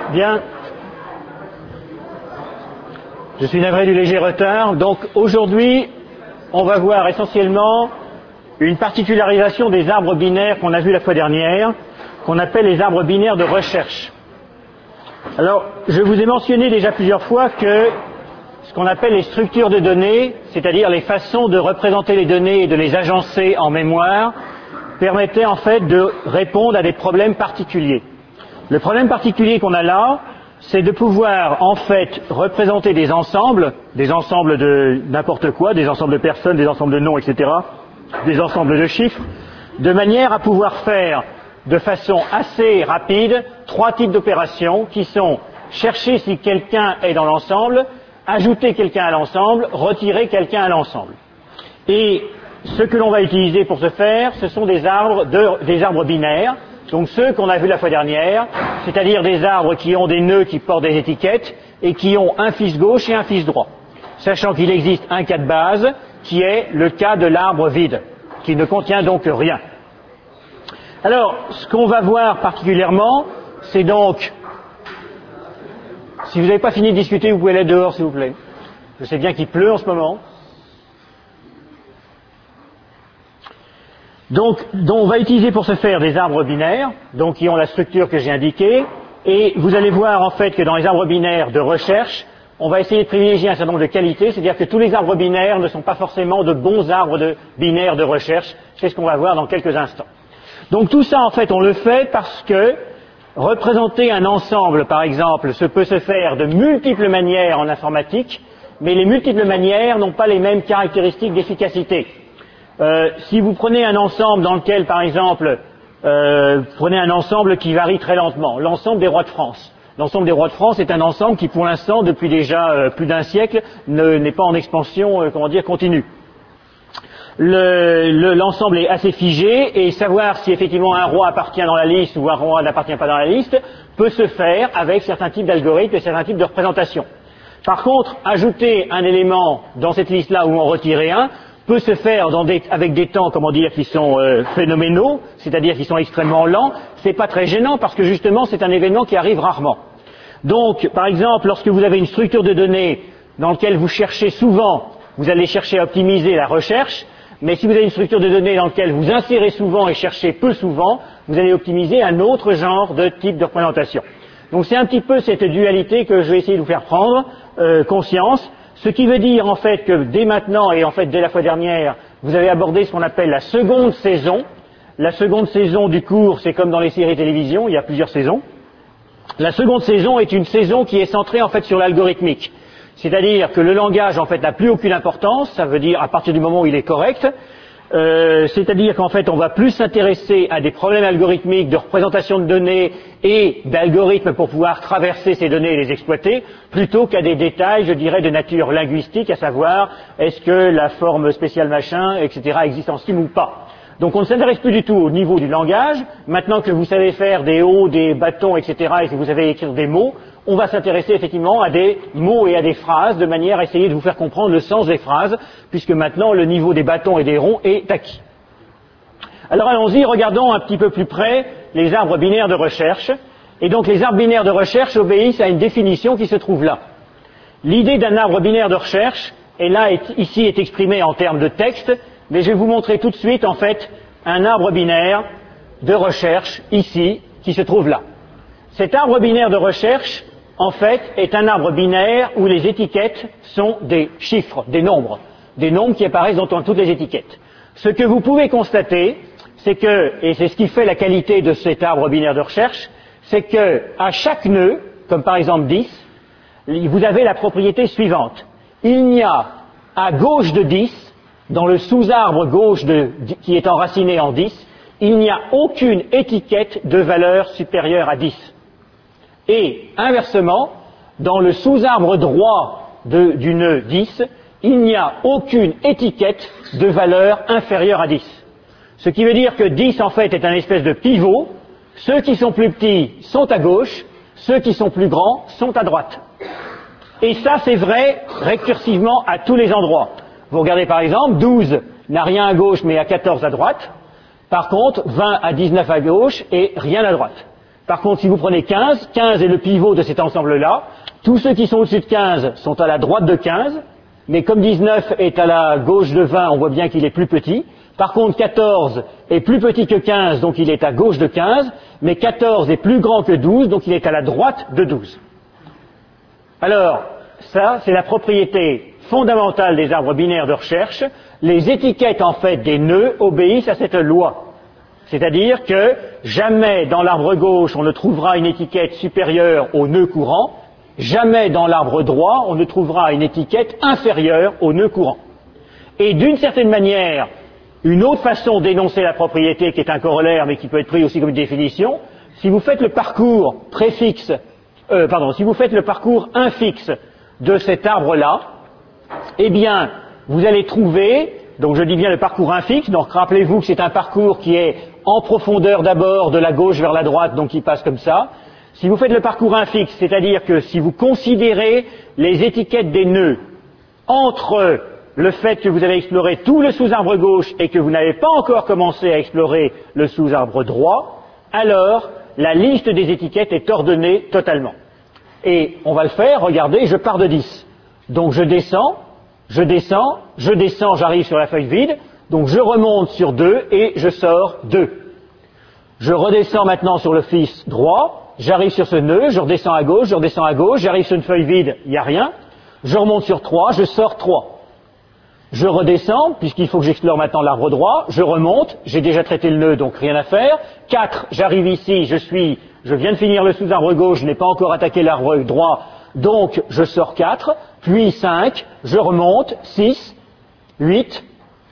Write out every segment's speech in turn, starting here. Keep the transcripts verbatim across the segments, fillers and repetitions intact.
Bien. Je suis navré du léger retard. Donc aujourd'hui, on va voir essentiellement une particularisation des arbres binaires qu'on a vu la fois dernière, qu'on appelle les arbres binaires de recherche. Alors, je vous ai mentionné déjà plusieurs fois que ce qu'on appelle les structures de données, c'est-à-dire les façons de représenter les données et de les agencer en mémoire, permettaient en fait de répondre à des problèmes particuliers. Le problème particulier qu'on a là, c'est de pouvoir en fait représenter des ensembles, des ensembles de n'importe quoi, des ensembles de personnes, des ensembles de noms, et cetera, des ensembles de chiffres, de manière à pouvoir faire de façon assez rapide trois types d'opérations qui sont chercher si quelqu'un est dans l'ensemble, ajouter quelqu'un à l'ensemble, retirer quelqu'un à l'ensemble. Et ce que l'on va utiliser pour ce faire, ce sont des arbres, de, des arbres binaires, donc ceux qu'on a vus la fois dernière, c'est-à-dire des arbres qui ont des nœuds qui portent des étiquettes et qui ont un fils gauche et un fils droit, sachant qu'il existe un cas de base qui est le cas de l'arbre vide, qui ne contient donc rien. Alors, ce qu'on va voir particulièrement, c'est donc, si vous n'avez pas fini de discuter, vous pouvez aller dehors s'il vous plaît. Je sais bien qu'il pleut en ce moment. Donc, donc, on va utiliser pour ce faire des arbres binaires, donc qui ont la structure que j'ai indiquée, et vous allez voir en fait que dans les arbres binaires de recherche, on va essayer de privilégier un certain nombre de qualités, c'est-à-dire que tous les arbres binaires ne sont pas forcément de bons arbres de, binaires de recherche, c'est ce qu'on va voir dans quelques instants. Donc tout ça en fait on le fait parce que représenter un ensemble par exemple, ce peut se faire de multiples manières en informatique, mais les multiples manières n'ont pas les mêmes caractéristiques d'efficacité. Euh, si vous prenez un ensemble dans lequel, par exemple, euh, prenez un ensemble qui varie très lentement, l'ensemble des rois de France. L'ensemble des rois de France est un ensemble qui, pour l'instant, depuis déjà euh, plus d'un siècle, ne, n'est pas en expansion, euh, comment dire, continue. Le, le, l'ensemble est assez figé, et savoir si effectivement un roi appartient dans la liste ou un roi n'appartient pas dans la liste peut se faire avec certains types d'algorithmes et certains types de représentations. Par contre, ajouter un élément dans cette liste-là ou en retirer un, peut se faire dans des, avec des temps, comment dire, qui sont euh, phénoménaux, c'est-à-dire qui sont extrêmement lents. C'est pas très gênant parce que justement c'est un événement qui arrive rarement. Donc, par exemple, lorsque vous avez une structure de données dans laquelle vous cherchez souvent, vous allez chercher à optimiser la recherche, mais si vous avez une structure de données dans laquelle vous insérez souvent et cherchez peu souvent, vous allez optimiser un autre genre de type de représentation. Donc c'est un petit peu cette dualité que je vais essayer de vous faire prendre euh, conscience. Ce qui veut dire en fait que dès maintenant, et en fait dès la fois dernière, vous avez abordé ce qu'on appelle la seconde saison. La seconde saison du cours, c'est comme dans les séries télévision, il y a plusieurs saisons. La seconde saison est une saison qui est centrée en fait sur l'algorithmique. C'est-à-dire que le langage en fait n'a plus aucune importance, ça veut dire à partir du moment où il est correct. Euh, c'est-à-dire qu'en fait on va plus s'intéresser à des problèmes algorithmiques de représentation de données et d'algorithmes pour pouvoir traverser ces données et les exploiter, plutôt qu'à des détails, je dirais, de nature linguistique, à savoir est-ce que la forme spéciale machin, et cetera existe en Scheme ou pas. Donc on ne s'intéresse plus du tout au niveau du langage. Maintenant que vous savez faire des hauts, des bâtons, et cetera, et que vous savez écrire des mots, on va s'intéresser effectivement à des mots et à des phrases, de manière à essayer de vous faire comprendre le sens des phrases, puisque maintenant le niveau des bâtons et des ronds est acquis. Alors allons-y, regardons un petit peu plus près les arbres binaires de recherche. Et donc les arbres binaires de recherche obéissent à une définition qui se trouve là. L'idée d'un arbre binaire de recherche, et là est, ici est exprimée en termes de texte, mais je vais vous montrer tout de suite en fait un arbre binaire de recherche ici qui se trouve là. Cet arbre binaire de recherche en fait est un arbre binaire où les étiquettes sont des chiffres, des nombres, des nombres qui apparaissent dans toutes les étiquettes. Ce que vous pouvez constater, c'est que, et c'est ce qui fait la qualité de cet arbre binaire de recherche, c'est que à chaque nœud, comme par exemple dix, vous avez la propriété suivante. Il n'y a à gauche de dix, dans le sous-arbre gauche de, qui est enraciné en dix, il n'y a aucune étiquette de valeur supérieure à dix. Et inversement, dans le sous-arbre droit de, du nœud dix, il n'y a aucune étiquette de valeur inférieure à dix. Ce qui veut dire que dix en fait est un espèce de pivot. Ceux qui sont plus petits sont à gauche, ceux qui sont plus grands sont à droite. Et ça c'est vrai récursivement à tous les endroits. Vous regardez par exemple, douze n'a rien à gauche mais a quatorze à droite. Par contre, vingt à dix-neuf à gauche et rien à droite. Par contre, si vous prenez quinze, quinze est le pivot de cet ensemble-là. Tous ceux qui sont au-dessus de quinze sont à la droite de quinze, mais comme dix-neuf est à la gauche de vingt, on voit bien qu'il est plus petit. Par contre, quatorze est plus petit que quinze, donc il est à gauche de quinze, mais quatorze est plus grand que douze, donc il est à la droite de douze. Alors, ça, c'est la propriété fondamentale des arbres binaires de recherche. Les étiquettes, en fait, des nœuds obéissent à cette loi. C'est-à-dire que jamais dans l'arbre gauche on ne trouvera une étiquette supérieure au nœud courant, jamais dans l'arbre droit on ne trouvera une étiquette inférieure au nœud courant. Et d'une certaine manière, une autre façon d'énoncer la propriété qui est un corollaire mais qui peut être pris aussi comme une définition, si vous faites le parcours préfixe, euh, pardon, si vous faites le parcours infixe de cet arbre-là, eh bien, vous allez trouver, donc je dis bien le parcours infixe, donc rappelez-vous que c'est un parcours qui est en profondeur d'abord de la gauche vers la droite, donc qui passe comme ça. Si vous faites le parcours infixe, c'est-à-dire que si vous considérez les étiquettes des nœuds entre le fait que vous avez exploré tout le sous-arbre gauche et que vous n'avez pas encore commencé à explorer le sous-arbre droit, alors la liste des étiquettes est ordonnée totalement. Et on va le faire, regardez, je pars de dix. Donc je descends, je descends, je descends, j'arrive sur la feuille vide, donc je remonte sur deux et je sors deux. Je redescends maintenant sur le fils droit, j'arrive sur ce nœud, je redescends à gauche, je redescends à gauche, j'arrive sur une feuille vide, il n'y a rien. Je remonte sur trois, je sors trois. Je redescends, puisqu'il faut que j'explore maintenant l'arbre droit, je remonte, j'ai déjà traité le nœud, donc rien à faire. quatre, j'arrive ici, je suis, je viens de finir le sous-arbre gauche, je n'ai pas encore attaqué l'arbre droit, donc je sors quatre, puis cinq, je remonte, six, huit,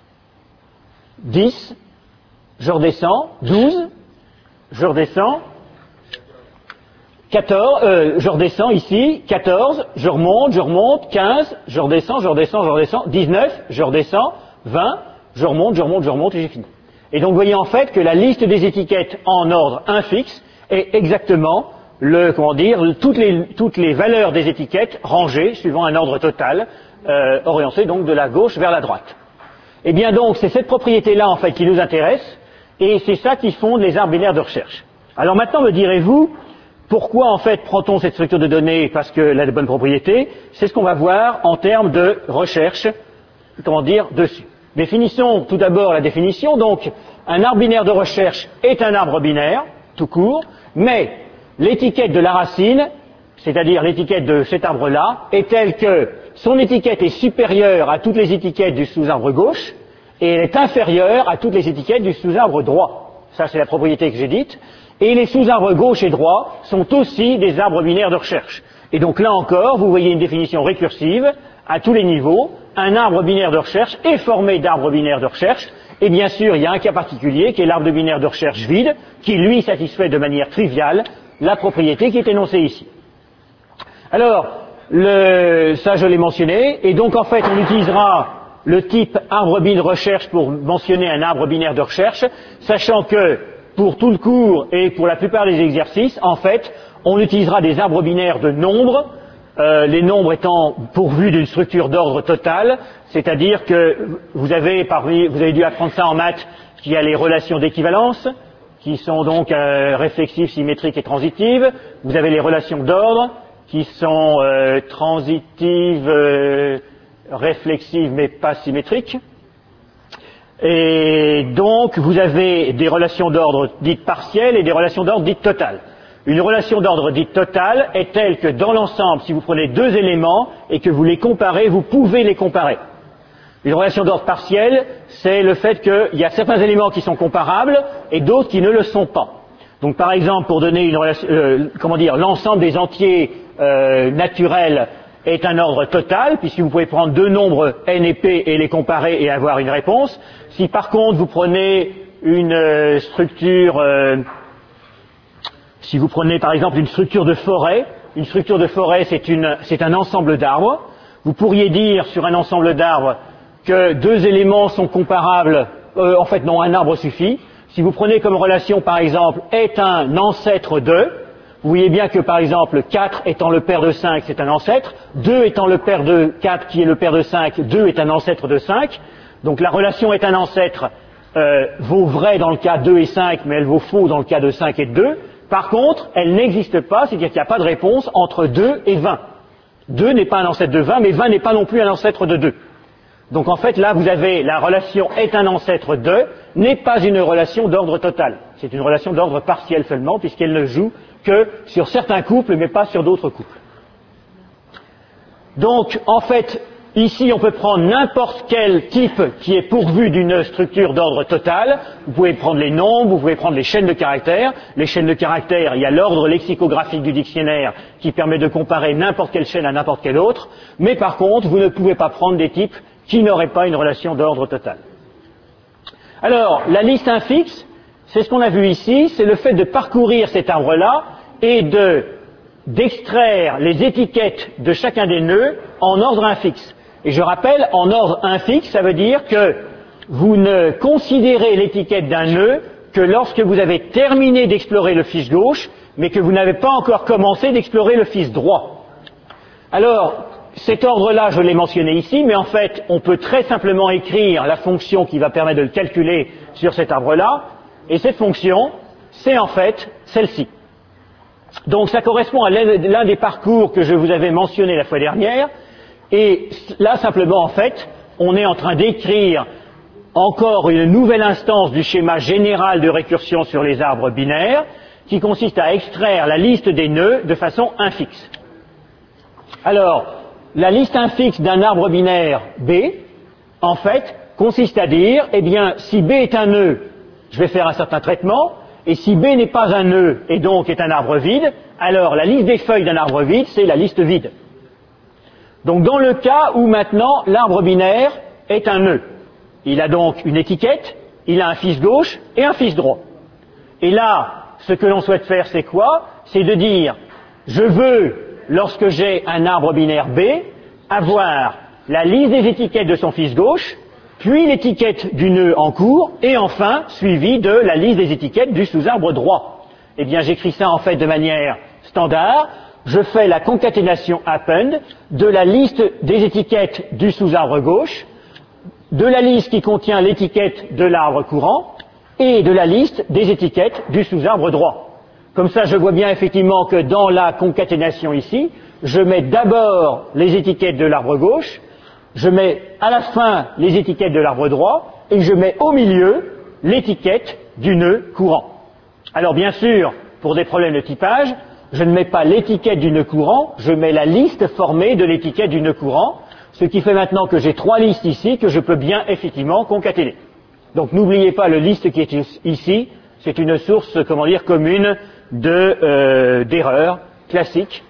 dix, je redescends, douze, je redescends, quatorze, euh, je redescends ici, quatorze, je remonte, je remonte, quinze, je redescends, je redescends, je redescends, dix-neuf, je redescends, vingt, je remonte, je remonte, je remonte et j'ai fini. Et donc vous voyez en fait que la liste des étiquettes en ordre infixe est exactement le, comment dire, toutes les, toutes les valeurs des étiquettes rangées suivant un ordre total, euh, orienté donc de la gauche vers la droite. Eh bien donc, c'est cette propriété-là en fait qui nous intéresse, et c'est ça qui fonde les arbres binaires de recherche. Alors maintenant me direz-vous, pourquoi en fait prend-on cette structure de données parce qu'elle a de bonnes propriétés? C'est ce qu'on va voir en termes de recherche, comment dire, dessus. Mais finissons tout d'abord la définition. Donc, un arbre binaire de recherche est un arbre binaire, tout court, mais l'étiquette de la racine, c'est-à-dire l'étiquette de cet arbre-là, est telle que son étiquette est supérieure à toutes les étiquettes du sous-arbre gauche, et elle est inférieure à toutes les étiquettes du sous-arbre droit. Ça, c'est la propriété que j'ai dite. Et les sous-arbres gauche et droit sont aussi des arbres binaires de recherche. Et donc là encore, vous voyez une définition récursive à tous les niveaux. Un arbre binaire de recherche est formé d'arbres binaires de recherche. Et bien sûr, il y a un cas particulier qui est l'arbre binaire de recherche vide, qui lui satisfait de manière triviale la propriété qui est énoncée ici. Alors, le, ça je l'ai mentionné. Et donc en fait, on utilisera le type arbre binaire de recherche pour mentionner un arbre binaire de recherche, sachant que pour tout le cours et pour la plupart des exercices, en fait, on utilisera des arbres binaires de nombres, euh, les nombres étant pourvus d'une structure d'ordre total, c'est-à-dire que vous avez, parmi, vous avez dû apprendre ça en maths, qu'il y a les relations d'équivalence, qui sont donc euh, réflexives, symétriques et transitives. Vous avez les relations d'ordre, qui sont euh, transitives, euh, réflexives, mais pas symétriques. Et donc, vous avez des relations d'ordre dites partielles et des relations d'ordre dites totales. Une relation d'ordre dite totale est telle que dans l'ensemble, si vous prenez deux éléments et que vous les comparez, vous pouvez les comparer. Une relation d'ordre partielle, c'est le fait qu'il y a certains éléments qui sont comparables et d'autres qui ne le sont pas. Donc, par exemple, pour donner une relation, euh, comment dire, l'ensemble des entiers euh, naturels est un ordre total, puisque vous pouvez prendre deux nombres n et p et les comparer et avoir une réponse. Si par contre vous prenez une euh, structure, euh, si vous prenez par exemple une structure de forêt, une structure de forêt c'est, une, c'est un ensemble d'arbres, vous pourriez dire sur un ensemble d'arbres que deux éléments sont comparables, euh, en fait non, un arbre suffit. Si vous prenez comme relation par exemple est un ancêtre de, vous voyez bien que, par exemple, quatre étant le père de cinq, c'est un ancêtre. deux étant le père de quatre, qui est le père de cinq, deux est un ancêtre de cinq. Donc la relation est un ancêtre euh, vaut vrai dans le cas deux et cinq, mais elle vaut faux dans le cas de cinq et de deux. Par contre, elle n'existe pas, c'est-à-dire qu'il n'y a pas de réponse entre deux et vingt. deux n'est pas un ancêtre de vingt, mais vingt n'est pas non plus un ancêtre de deux. Donc en fait, là, vous avez la relation est un ancêtre de, n'est pas une relation d'ordre total. C'est une relation d'ordre partiel seulement, puisqu'elle ne joue que sur certains couples, mais pas sur d'autres couples. Donc, en fait, ici, on peut prendre n'importe quel type qui est pourvu d'une structure d'ordre total. Vous pouvez prendre les nombres, vous pouvez prendre les chaînes de caractères. Les chaînes de caractères, il y a l'ordre lexicographique du dictionnaire qui permet de comparer n'importe quelle chaîne à n'importe quelle autre. Mais par contre, vous ne pouvez pas prendre des types qui n'auraient pas une relation d'ordre total. Alors, la liste infixe, c'est ce qu'on a vu ici, c'est le fait de parcourir cet arbre-là et de, d'extraire les étiquettes de chacun des nœuds en ordre infixe. Et je rappelle, en ordre infixe, ça veut dire que vous ne considérez l'étiquette d'un nœud que lorsque vous avez terminé d'explorer le fils gauche, mais que vous n'avez pas encore commencé d'explorer le fils droit. Alors, cet ordre-là, je l'ai mentionné ici, mais en fait, on peut très simplement écrire la fonction qui va permettre de le calculer sur cet arbre-là, et cette fonction, c'est en fait celle-ci. Donc ça correspond à l'un des parcours que je vous avais mentionné la fois dernière, et là, simplement, en fait, on est en train d'écrire encore une nouvelle instance du schéma général de récursion sur les arbres binaires, qui consiste à extraire la liste des nœuds de façon infixe. Alors, la liste infixe d'un arbre binaire B, en fait, consiste à dire, eh bien, si B est un nœud, je vais faire un certain traitement, et si B n'est pas un nœud et donc est un arbre vide, alors la liste des feuilles d'un arbre vide, c'est la liste vide. Donc dans le cas où maintenant l'arbre binaire est un nœud, il a donc une étiquette, il a un fils gauche et un fils droit. Et là, ce que l'on souhaite faire, c'est quoi? C'est de dire, je veux, lorsque j'ai un arbre binaire B, avoir la liste des étiquettes de son fils gauche, puis l'étiquette du nœud en cours, et enfin, suivi de la liste des étiquettes du sous-arbre droit. Eh bien, j'écris ça en fait de manière standard. Je fais la concaténation append de la liste des étiquettes du sous-arbre gauche, de la liste qui contient l'étiquette de l'arbre courant, et de la liste des étiquettes du sous-arbre droit. Comme ça, je vois bien effectivement que dans la concaténation ici, je mets d'abord les étiquettes de l'arbre gauche, je mets à la fin les étiquettes de l'arbre droit, et je mets au milieu l'étiquette du nœud courant. Alors bien sûr, pour des problèmes de typage, je ne mets pas l'étiquette du nœud courant, je mets la liste formée de l'étiquette du nœud courant, ce qui fait maintenant que j'ai trois listes ici que je peux bien effectivement concaténer. Donc n'oubliez pas le liste qui est ici, c'est une source, comment dire, commune de, euh, d'erreurs classiques.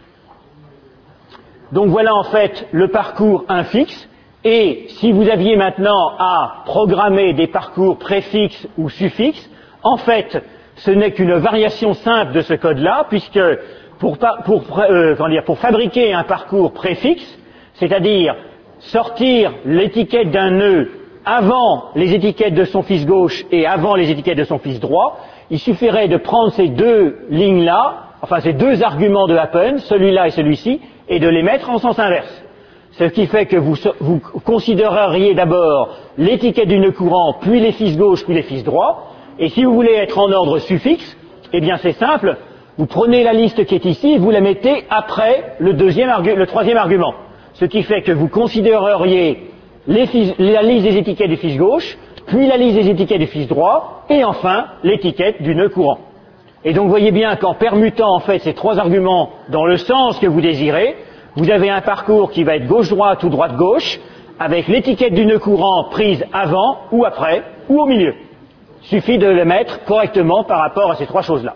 Donc voilà en fait le parcours infixe, et si vous aviez maintenant à programmer des parcours préfixes ou suffixes, en fait, ce n'est qu'une variation simple de ce code-là, puisque pour, pour, euh, comment dire, pour fabriquer un parcours préfixe, c'est-à-dire sortir l'étiquette d'un nœud avant les étiquettes de son fils gauche et avant les étiquettes de son fils droit, il suffirait de prendre ces deux lignes-là, enfin ces deux arguments de append, celui-là et celui-ci, et de les mettre en sens inverse. Ce qui fait que vous, vous considéreriez d'abord l'étiquette du nœud courant, puis les fils gauche, puis les fils droit, et si vous voulez être en ordre suffixe, eh bien c'est simple, vous prenez la liste qui est ici et vous la mettez après le, deuxième le troisième argument. Ce qui fait que vous considéreriez les fils, la liste des étiquettes du fils gauche, puis la liste des étiquettes du fils droit, et enfin l'étiquette du nœud courant. Et donc vous voyez bien qu'en permutant en fait ces trois arguments dans le sens que vous désirez, vous avez un parcours qui va être gauche-droite ou droite-gauche, avec l'étiquette du nœud courant prise avant ou après, ou au milieu. Il suffit de le mettre correctement par rapport à ces trois choses-là.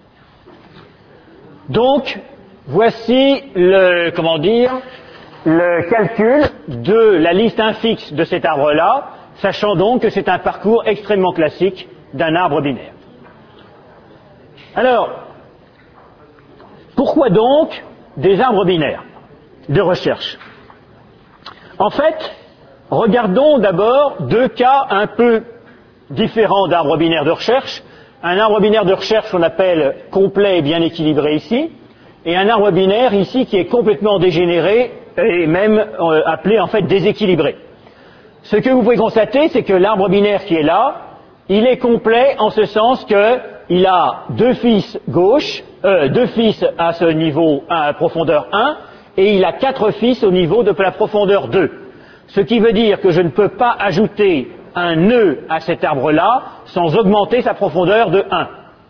Donc, voici le, comment dire, le calcul de la liste infixe de cet arbre-là, sachant donc que c'est un parcours extrêmement classique d'un arbre binaire. Alors, pourquoi donc des arbres binaires de recherche? En fait, regardons d'abord deux cas un peu différents d'arbres binaires de recherche. Un arbre binaire de recherche qu'on appelle complet et bien équilibré ici, et un arbre binaire ici qui est complètement dégénéré et même euh, appelé en fait déséquilibré. Ce que vous pouvez constater, c'est que l'arbre binaire qui est là, il est complet en ce sens que il a deux fils gauche, euh, deux fils à ce niveau à profondeur un, et il a quatre fils au niveau de la profondeur deux. Ce qui veut dire que je ne peux pas ajouter un nœud à cet arbre-là sans augmenter sa profondeur de un.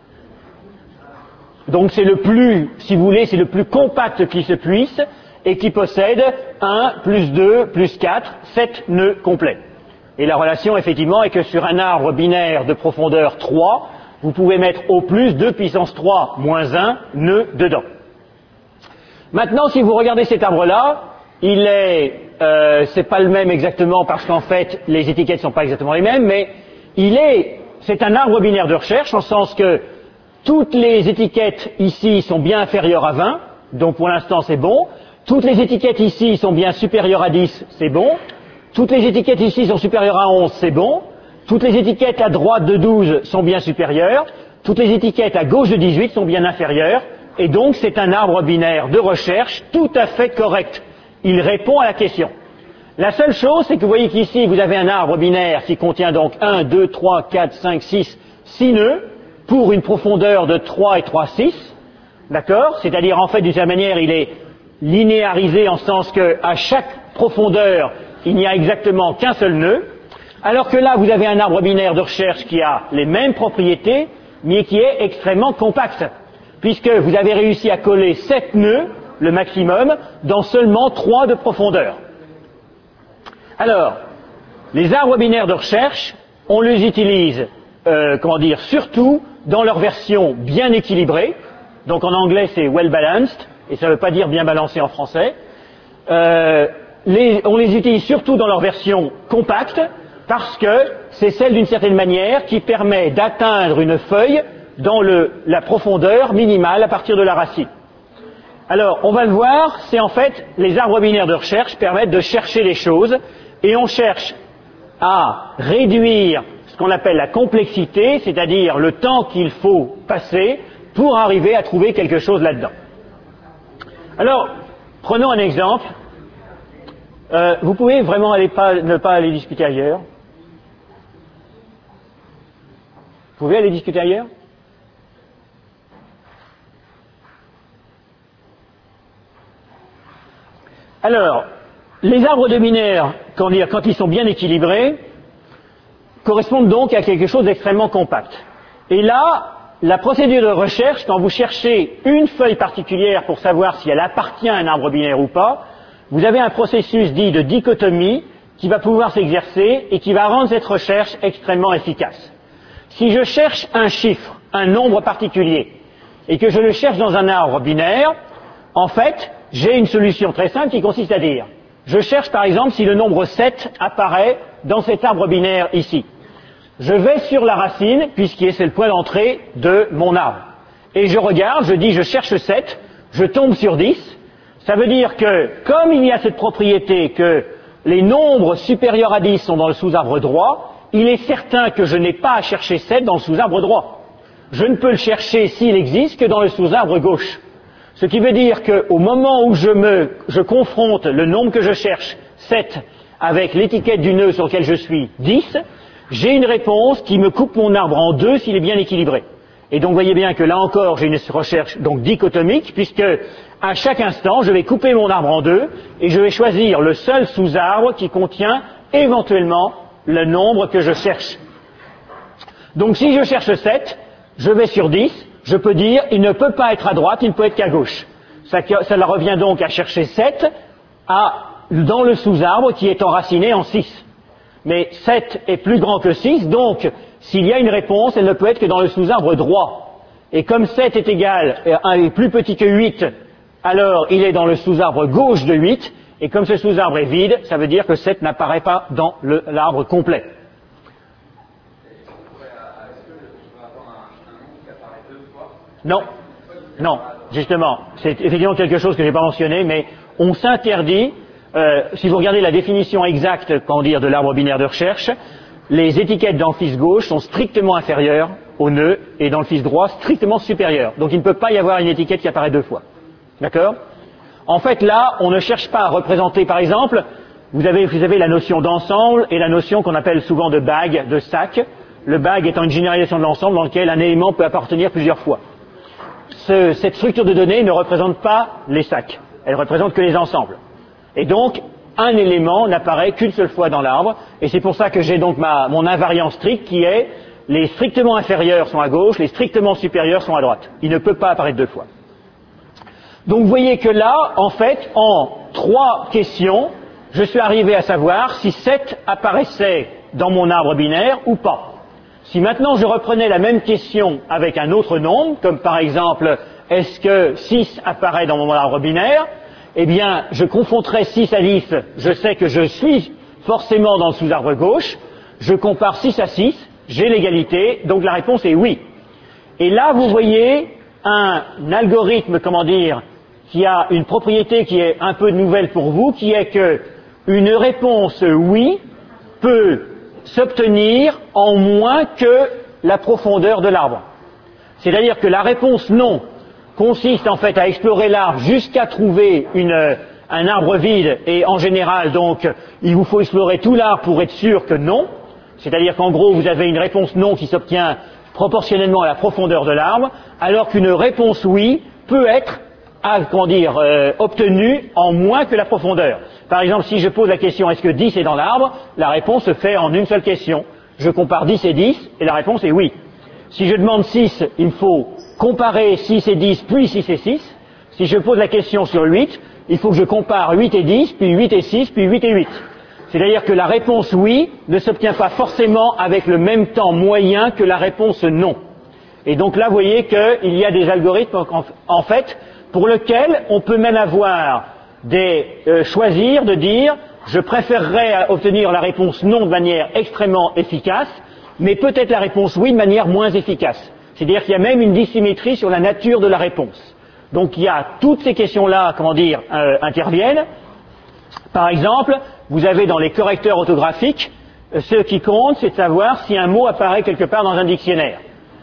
Donc c'est le plus, si vous voulez, c'est le plus compact qui se puisse et qui possède un plus deux plus quatre, sept nœuds complets. Et la relation, effectivement, est que sur un arbre binaire de profondeur trois, vous pouvez mettre au plus deux puissance trois moins un nœuds dedans. Maintenant, si vous regardez cet arbre-là, il est, euh, c'est pas le même exactement parce qu'en fait, les étiquettes sont pas exactement les mêmes, mais il est, c'est un arbre binaire de recherche, en le sens que toutes les étiquettes ici sont bien inférieures à vingt, donc pour l'instant c'est bon. Toutes les étiquettes ici sont bien supérieures à dix, c'est bon. Toutes les étiquettes ici sont supérieures à onze, c'est bon. Toutes les étiquettes à droite de douze sont bien supérieures. Toutes les étiquettes à gauche de dix-huit sont bien inférieures. Et donc c'est un arbre binaire de recherche tout à fait correct. Il répond à la question. La seule chose, c'est que vous voyez qu'ici vous avez un arbre binaire qui contient donc un, deux, trois, quatre, cinq, six, six nœuds pour une profondeur de trois et trois, six. D'accord? C'est-à-dire en fait d'une certaine manière il est linéarisé en ce sens qu'à chaque profondeur il n'y a exactement qu'un seul nœud. Alors que là vous avez un arbre binaire de recherche qui a les mêmes propriétés mais qui est extrêmement compact, puisque vous avez réussi à coller sept nœuds, le maximum, dans seulement trois de profondeur. Alors, les arbres binaires de recherche, on les utilise, euh, comment dire, surtout dans leur version bien équilibrée, donc en anglais c'est well balanced, et ça ne veut pas dire bien balancé en français. Euh, les, on les utilise surtout dans leur version compacte, parce que c'est celle d'une certaine manière qui permet d'atteindre une feuille dans le, la profondeur minimale à partir de la racine. Alors, on va le voir, c'est en fait, les arbres binaires de recherche permettent de chercher les choses, et on cherche à réduire ce qu'on appelle la complexité, c'est-à-dire le temps qu'il faut passer pour arriver à trouver quelque chose là-dedans. Alors, prenons un exemple. Euh, vous pouvez vraiment aller pas, ne pas aller discuter ailleurs. Vous pouvez aller discuter ailleurs? Alors, les arbres de binaires, quand, quand ils sont bien équilibrés, correspondent donc à quelque chose d'extrêmement compact. Et là, la procédure de recherche, quand vous cherchez une feuille particulière pour savoir si elle appartient à un arbre binaire ou pas, vous avez un processus dit de dichotomie qui va pouvoir s'exercer et qui va rendre cette recherche extrêmement efficace. Si je cherche un chiffre, un nombre particulier, et que je le cherche dans un arbre binaire, en fait, j'ai une solution très simple qui consiste à dire, je cherche par exemple si le nombre sept apparaît dans cet arbre binaire ici. Je vais sur la racine, puisque c'est le point d'entrée de mon arbre. Et je regarde, je dis je cherche sept, je tombe sur dix. Ça veut dire que, comme il y a cette propriété que les nombres supérieurs à dix sont dans le sous-arbre droit, il est certain que je n'ai pas à chercher sept dans le sous-arbre droit. Je ne peux le chercher s'il existe que dans le sous-arbre gauche. Ce qui veut dire qu'au moment où je, me, je confronte le nombre que je cherche, sept, avec l'étiquette du nœud sur lequel je suis, dix, j'ai une réponse qui me coupe mon arbre en deux s'il est bien équilibré. Et donc vous voyez bien que là encore j'ai une recherche donc dichotomique, puisque à chaque instant je vais couper mon arbre en deux et je vais choisir le seul sous-arbre qui contient éventuellement le nombre que je cherche. Donc si je cherche sept, je vais sur dix, je peux dire il ne peut pas être à droite, il ne peut être qu'à gauche. Ça, cela revient donc à chercher sept à, dans le sous-arbre qui est enraciné en six. Mais sept est plus grand que six, donc s'il y a une réponse, elle ne peut être que dans le sous-arbre droit. Et comme sept est égal, est plus petit que huit, alors il est dans le sous-arbre gauche de huit, et comme ce sous-arbre est vide, ça veut dire que sept n'apparaît pas dans l'arbre complet. Non, non, justement, c'est effectivement quelque chose que je n'ai pas mentionné, mais on s'interdit, euh, si vous regardez la définition exacte, comment dire, de l'arbre binaire de recherche, les étiquettes dans le fils gauche sont strictement inférieures au nœud, et dans le fils droit, strictement supérieures. Donc il ne peut pas y avoir une étiquette qui apparaît deux fois. D'accord? En fait, là, on ne cherche pas à représenter, par exemple, vous avez, vous avez la notion d'ensemble et la notion qu'on appelle souvent de bague, de sac. le bag étant une généralisation de l'ensemble dans lequel un élément peut appartenir plusieurs fois. Ce, cette structure de données ne représente pas les sacs, elle représente que les ensembles. Et donc, un élément n'apparaît qu'une seule fois dans l'arbre, et c'est pour ça que j'ai donc ma, mon invariant strict qui est les strictement inférieurs sont à gauche, les strictement supérieurs sont à droite. Il ne peut pas apparaître deux fois. Donc vous voyez que là, en fait, en trois questions, je suis arrivé à savoir si sept apparaissait dans mon arbre binaire ou pas. Si maintenant je reprenais la même question avec un autre nombre, comme par exemple, est-ce que six apparaît dans mon arbre binaire, eh bien, je confronterais six à dix, je sais que je suis forcément dans le sous-arbre gauche, je compare six à six, j'ai l'égalité, donc la réponse est oui. Et là, vous voyez un algorithme, comment dire, qui a une propriété qui est un peu nouvelle pour vous, qui est que une réponse oui peut s'obtenir en moins que la profondeur de l'arbre. C'est-à-dire que la réponse non consiste en fait à explorer l'arbre jusqu'à trouver une, un arbre vide, et en général donc il vous faut explorer tout l'arbre pour être sûr que non, c'est-à-dire qu'en gros vous avez une réponse non qui s'obtient proportionnellement à la profondeur de l'arbre, alors qu'une réponse oui peut être à, comment dire, euh, obtenue en moins que la profondeur. Par exemple, si je pose la question est-ce que dix est dans l'arbre, la réponse se fait en une seule question. Je compare dix et dix et la réponse est oui. Si je demande six, il me faut comparer six et dix, puis six et six. Si je pose la question sur huit, il faut que je compare huit et dix, puis huit et six, puis huit et huit. C'est-à-dire que la réponse oui ne s'obtient pas forcément avec le même temps moyen que la réponse non. Et donc là, vous voyez qu'il y a des algorithmes, en, en fait, pour lesquels on peut même avoir des euh, choisir de dire je préférerais obtenir la réponse non de manière extrêmement efficace, mais peut-être la réponse oui de manière moins efficace. C'est-à-dire qu'il y a même une dissymétrie sur la nature de la réponse. Donc il y a toutes ces questions-là, comment dire, euh, interviennent. Par exemple, vous avez dans les correcteurs orthographiques, euh, ce qui compte, c'est de savoir si un mot apparaît quelque part dans un dictionnaire.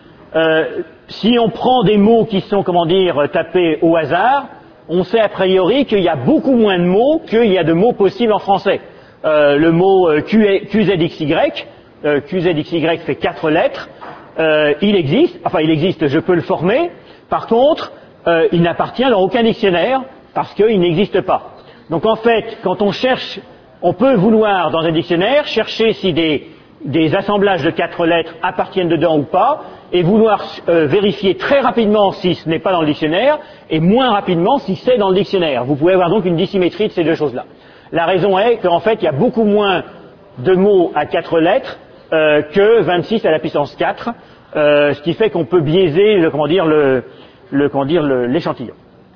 Euh, si on prend des mots qui sont, comment dire, tapés au hasard, on sait a priori qu'il y a beaucoup moins de mots qu'il y a de mots possibles en français. Euh, le mot euh, Q Z X Y, euh, Q Z X Y fait quatre lettres, euh, il existe, enfin il existe, je peux le former, par contre, euh, il n'appartient dans aucun dictionnaire parce qu'il n'existe pas. Donc en fait, quand on cherche, on peut vouloir dans un dictionnaire chercher si des, des assemblages de quatre lettres appartiennent dedans ou pas, et vouloir euh, vérifier très rapidement si ce n'est pas dans le dictionnaire, et moins rapidement si c'est dans le dictionnaire. Vous pouvez avoir donc une dissymétrie de ces deux choses-là. La raison est qu'en fait, il y a beaucoup moins de mots à quatre lettres euh, que vingt-six à la puissance quatre, euh, ce qui fait qu'on peut biaiser le, comment dire, le, le, comment dire, le, l'échantillon.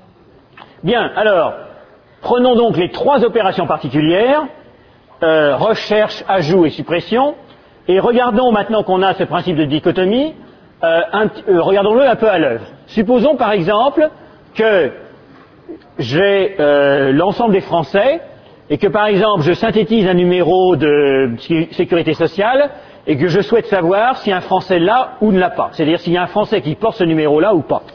Bien, alors, prenons donc les trois opérations particulières, euh, recherche, ajout et suppression, et regardons maintenant qu'on a ce principe de dichotomie, Euh, un, euh, regardons-le un peu à l'œuvre. Supposons par exemple que j'ai euh, l'ensemble des Français et que par exemple je synthétise un numéro de sécurité sociale et que je souhaite savoir si un Français l'a ou ne l'a pas. C'est-à-dire s'il y a un Français qui porte ce numéro-là ou pas.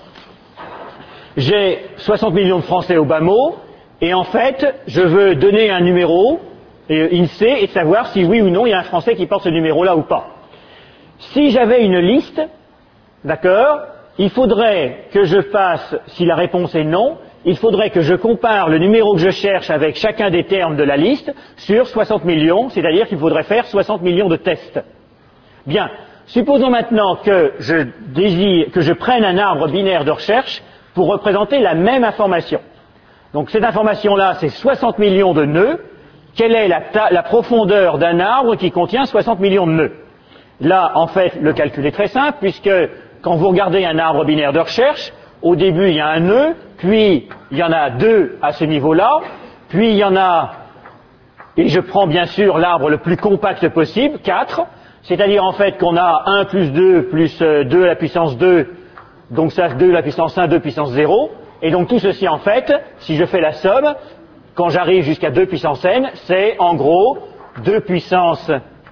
J'ai soixante millions de Français au bas mot et en fait je veux donner un numéro euh, I N S E E et savoir si oui ou non il y a un Français qui porte ce numéro-là ou pas. Si j'avais une liste, d'accord, il faudrait que je fasse, si la réponse est non, il faudrait que je compare le numéro que je cherche avec chacun des termes de la liste sur soixante millions, c'est-à-dire qu'il faudrait faire soixante millions de tests. Bien, supposons maintenant que je désire, que je prenne un arbre binaire de recherche pour représenter la même information. Donc cette information-là, c'est soixante millions de nœuds. Quelle est la, ta- la profondeur d'un arbre qui contient soixante millions de nœuds? Là, en fait, le calcul est très simple, puisque quand vous regardez un arbre binaire de recherche, au début il y a un nœud, puis il y en a deux à ce niveau-là, puis il y en a, et je prends bien sûr l'arbre le plus compact possible, quatre, c'est-à-dire en fait qu'on a un plus deux plus deux à la puissance deux, donc ça deux à la puissance un, deux puissance zéro, et donc tout ceci en fait, si je fais la somme, quand j'arrive jusqu'à deux puissance n, c'est en gros deux puissance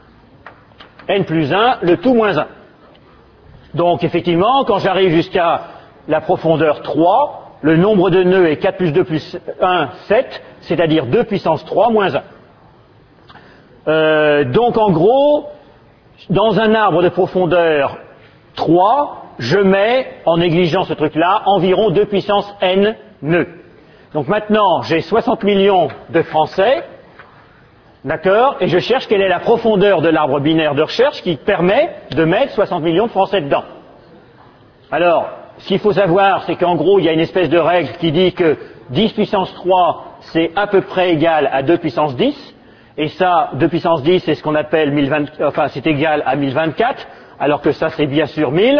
n plus un, le tout moins un. Donc effectivement, quand j'arrive jusqu'à la profondeur trois, le nombre de nœuds est quatre plus deux plus un, sept, c'est-à-dire deux puissance trois moins un. Euh, donc en gros, dans un arbre de profondeur trois, je mets, en négligeant ce truc-là, environ deux puissance n nœuds. Donc maintenant, j'ai soixante millions de Français, d'accord, et je cherche quelle est la profondeur de l'arbre binaire de recherche qui permet de mettre soixante millions de Français dedans. Alors, ce qu'il faut savoir, c'est qu'en gros, il y a une espèce de règle qui dit que dix puissance trois, c'est à peu près égal à deux puissance dix, et ça, deux puissance dix, c'est ce qu'on appelle mille vingt, enfin, c'est égal à mille vingt-quatre, alors que ça, c'est bien sûr mille.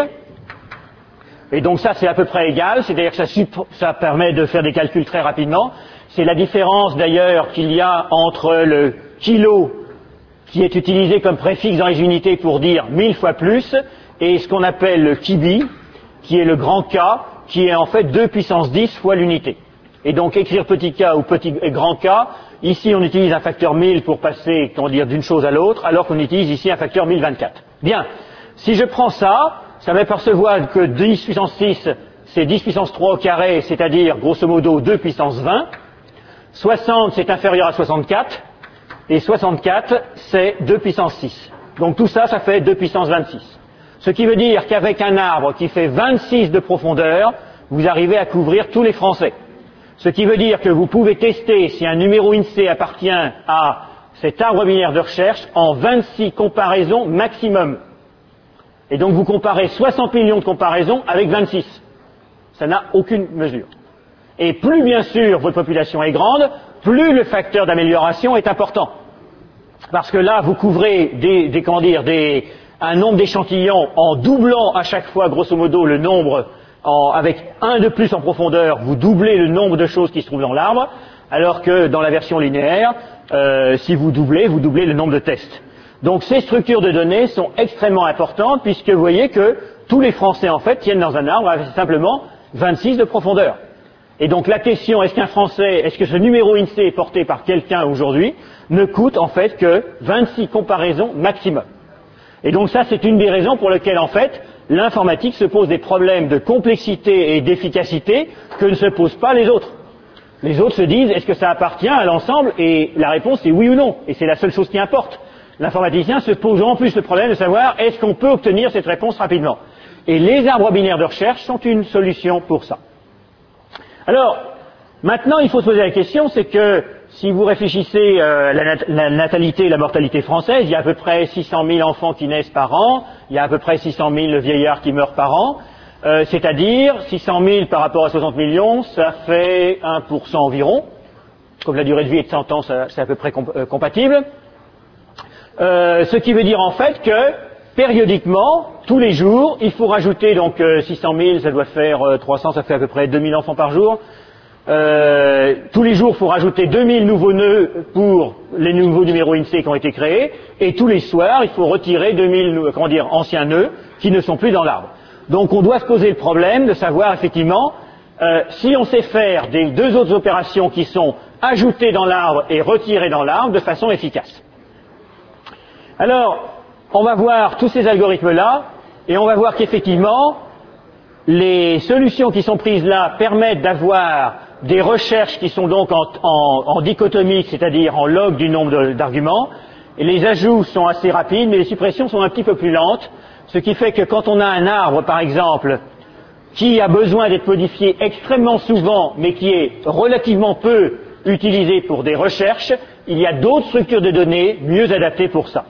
Et donc ça, c'est à peu près égal, c'est-à-dire que ça, ça permet de faire des calculs très rapidement. C'est la différence, d'ailleurs, qu'il y a entre le kilo, qui est utilisé comme préfixe dans les unités pour dire mille fois plus, et ce qu'on appelle le kibi, qui est le grand K, qui est en fait deux puissance dix fois l'unité. Et donc écrire petit k ou petit et grand K, ici on utilise un facteur mille pour passer, comment dire, d'une chose à l'autre, alors qu'on utilise ici un facteur mille vingt-quatre. Bien, si je prends ça, ça va percevoir que dix puissance six, c'est dix puissance trois au carré, c'est-à-dire grosso modo deux puissance vingt. soixante, c'est inférieur à soixante-quatre, et soixante-quatre, c'est deux puissance six. Donc tout ça, ça fait deux puissance vingt-six. Ce qui veut dire qu'avec un arbre qui fait vingt-six de profondeur, vous arrivez à couvrir tous les Français. Ce qui veut dire que vous pouvez tester si un numéro INSEE appartient à cet arbre binaire de recherche en vingt-six comparaisons maximum. Et donc vous comparez soixante millions de comparaisons avec vingt-six. Ça n'a aucune mesure. Et plus bien sûr votre population est grande, plus le facteur d'amélioration est important. Parce que là, vous couvrez des, des, comment dire, des, un nombre d'échantillons en doublant à chaque fois, grosso modo, le nombre, en, avec un de plus en profondeur, vous doublez le nombre de choses qui se trouvent dans l'arbre, alors que dans la version linéaire, euh, si vous doublez, vous doublez le nombre de tests. Donc ces structures de données sont extrêmement importantes, puisque vous voyez que tous les Français, en fait, tiennent dans un arbre avec simplement vingt-six de profondeur. Et donc la question, est-ce qu'un Français, est-ce que ce numéro INSEE porté par quelqu'un aujourd'hui ne coûte en fait que vingt-six comparaisons maximum. Et donc ça, c'est une des raisons pour lesquelles en fait l'informatique se pose des problèmes de complexité et d'efficacité que ne se posent pas les autres. Les autres se disent, est-ce que ça appartient à l'ensemble? Et la réponse est oui ou non. Et c'est la seule chose qui importe. L'informaticien se pose en plus le problème de savoir, est-ce qu'on peut obtenir cette réponse rapidement? Et les arbres binaires de recherche sont une solution pour ça. Alors, maintenant, il faut se poser la question, c'est que si vous réfléchissez à euh, la, nat la natalité et la mortalité française, il y a à peu près six cent mille enfants qui naissent par an, il y a à peu près six cent mille vieillards qui meurent par an, euh, c'est-à-dire six cent mille par rapport à soixante millions, ça fait un pour cent environ. Comme la durée de vie est de cent ans, c'est à peu près comp euh, compatible. Euh, ce qui veut dire en fait que, périodiquement, tous les jours, il faut rajouter donc euh, six cent mille, ça doit faire euh, trois cents, ça fait à peu près deux mille enfants par jour. Euh, tous les jours, il faut rajouter deux mille nouveaux nœuds pour les nouveaux numéros INSEE qui ont été créés, et tous les soirs, il faut retirer deux mille, comment dire, anciens nœuds qui ne sont plus dans l'arbre. Donc on doit se poser le problème de savoir effectivement euh, si on sait faire des deux autres opérations qui sont ajoutées dans l'arbre et retirées dans l'arbre de façon efficace. Alors, on va voir tous ces algorithmes-là, et on va voir qu'effectivement, les solutions qui sont prises là permettent d'avoir des recherches qui sont donc en, en, en dichotomique, c'est-à-dire en log du nombre d'arguments, et les ajouts sont assez rapides, mais les suppressions sont un petit peu plus lentes, ce qui fait que quand on a un arbre, par exemple, qui a besoin d'être modifié extrêmement souvent, mais qui est relativement peu utilisé pour des recherches, il y a d'autres structures de données mieux adaptées pour ça.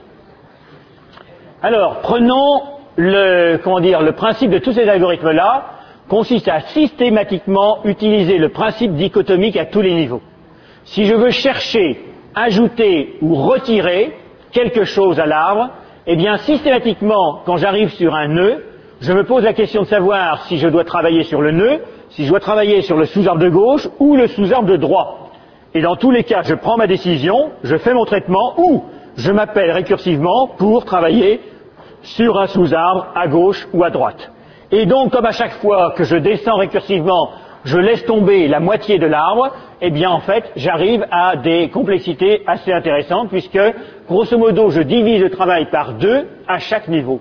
Alors, prenons le, comment dire, le principe de tous ces algorithmes-là, consiste à systématiquement utiliser le principe dichotomique à tous les niveaux. Si je veux chercher, ajouter ou retirer quelque chose à l'arbre, eh bien, systématiquement, quand j'arrive sur un nœud, je me pose la question de savoir si je dois travailler sur le nœud, si je dois travailler sur le sous-arbre de gauche ou le sous-arbre de droite. Et dans tous les cas, je prends ma décision, je fais mon traitement ou je m'appelle récursivement pour travailler sur un sous-arbre à gauche ou à droite. Et donc, comme à chaque fois que je descends récursivement, je laisse tomber la moitié de l'arbre, eh bien, en fait, j'arrive à des complexités assez intéressantes, puisque, grosso modo, je divise le travail par deux à chaque niveau.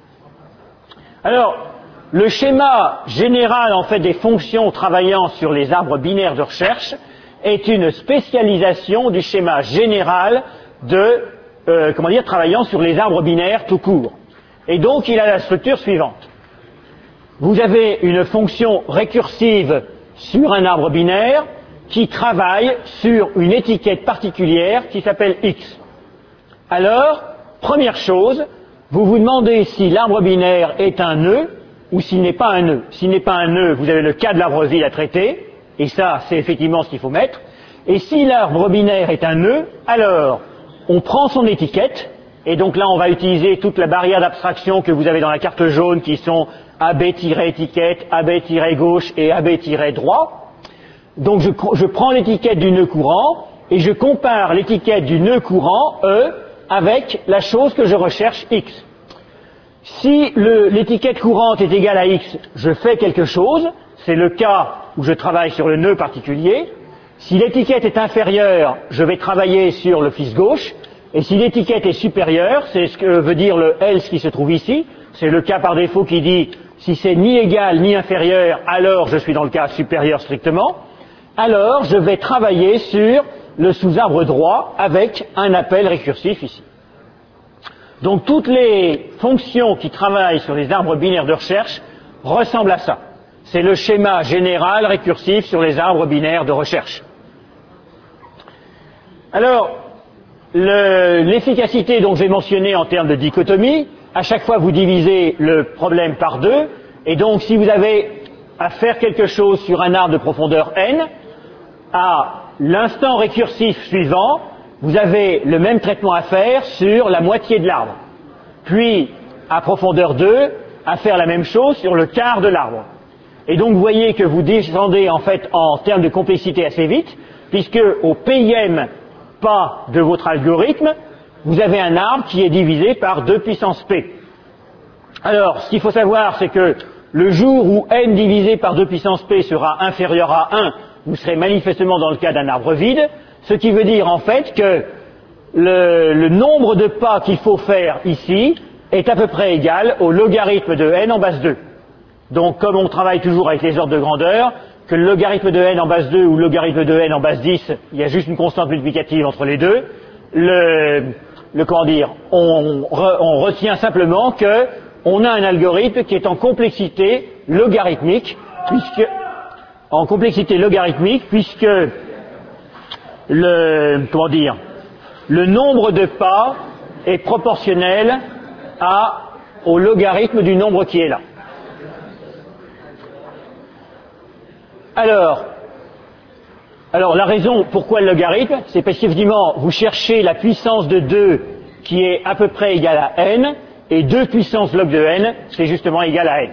Alors, le schéma général, en fait, des fonctions travaillant sur les arbres binaires de recherche est une spécialisation du schéma général de euh, comment dire, travaillant sur les arbres binaires tout court. Et donc il a la structure suivante. Vous avez une fonction récursive sur un arbre binaire qui travaille sur une étiquette particulière qui s'appelle X. Alors, première chose, vous vous demandez si l'arbre binaire est un nœud ou s'il n'est pas un nœud. S'il n'est pas un nœud, vous avez le cas de l'arbre vide à traiter, et ça, c'est effectivement ce qu'il faut mettre. Et si l'arbre binaire est un nœud, alors, on prend son étiquette, et donc là, on va utiliser toute la barrière d'abstraction que vous avez dans la carte jaune, qui sont A B-étiquette, A B-gauche et A B-droit. Donc, je, je prends l'étiquette du nœud courant, et je compare l'étiquette du nœud courant, E, avec la chose que je recherche, X. Si l'étiquette courante est égale à X, je fais quelque chose, c'est le cas où je travaille sur le nœud particulier. Si l'étiquette est inférieure, je vais travailler sur le fils gauche, et si l'étiquette est supérieure, c'est ce que veut dire le else qui se trouve ici, c'est le cas par défaut qui dit si c'est ni égal ni inférieur, alors je suis dans le cas supérieur strictement, alors je vais travailler sur le sous-arbre droit avec un appel récursif ici. Donc toutes les fonctions qui travaillent sur les arbres binaires de recherche ressemblent à ça. C'est le schéma général récursif sur les arbres binaires de recherche. Alors, l'efficacité dont j'ai mentionné en termes de dichotomie, à chaque fois vous divisez le problème par deux, et donc si vous avez à faire quelque chose sur un arbre de profondeur n, à l'instant récursif suivant, vous avez le même traitement à faire sur la moitié de l'arbre. Puis, à profondeur deux, à faire la même chose sur le quart de l'arbre. Et donc, vous voyez que vous descendez en fait en termes de complexité assez vite, puisque au Pm pas de votre algorithme, vous avez un arbre qui est divisé par deux puissance p. Alors, ce qu'il faut savoir, c'est que le jour où n divisé par deux puissance p sera inférieur à un, vous serez manifestement dans le cas d'un arbre vide, ce qui veut dire en fait que le, le nombre de pas qu'il faut faire ici est à peu près égal au logarithme de n en base deux. Donc comme on travaille toujours avec les ordres de grandeur, que le logarithme de n en base deux ou le logarithme de n en base dix, il y a juste une constante multiplicative entre les deux, le, le comment dire, on, on retient simplement que on a un algorithme qui est en complexité logarithmique, puisque en complexité logarithmique, puisque le, comment dire, le nombre de pas est proportionnel à, au logarithme du nombre qui est là. Alors, alors la raison pourquoi le logarithme, c'est parce qu'effectivement, vous cherchez la puissance de deux qui est à peu près égale à n, et deux puissance log de n, c'est justement égal à n.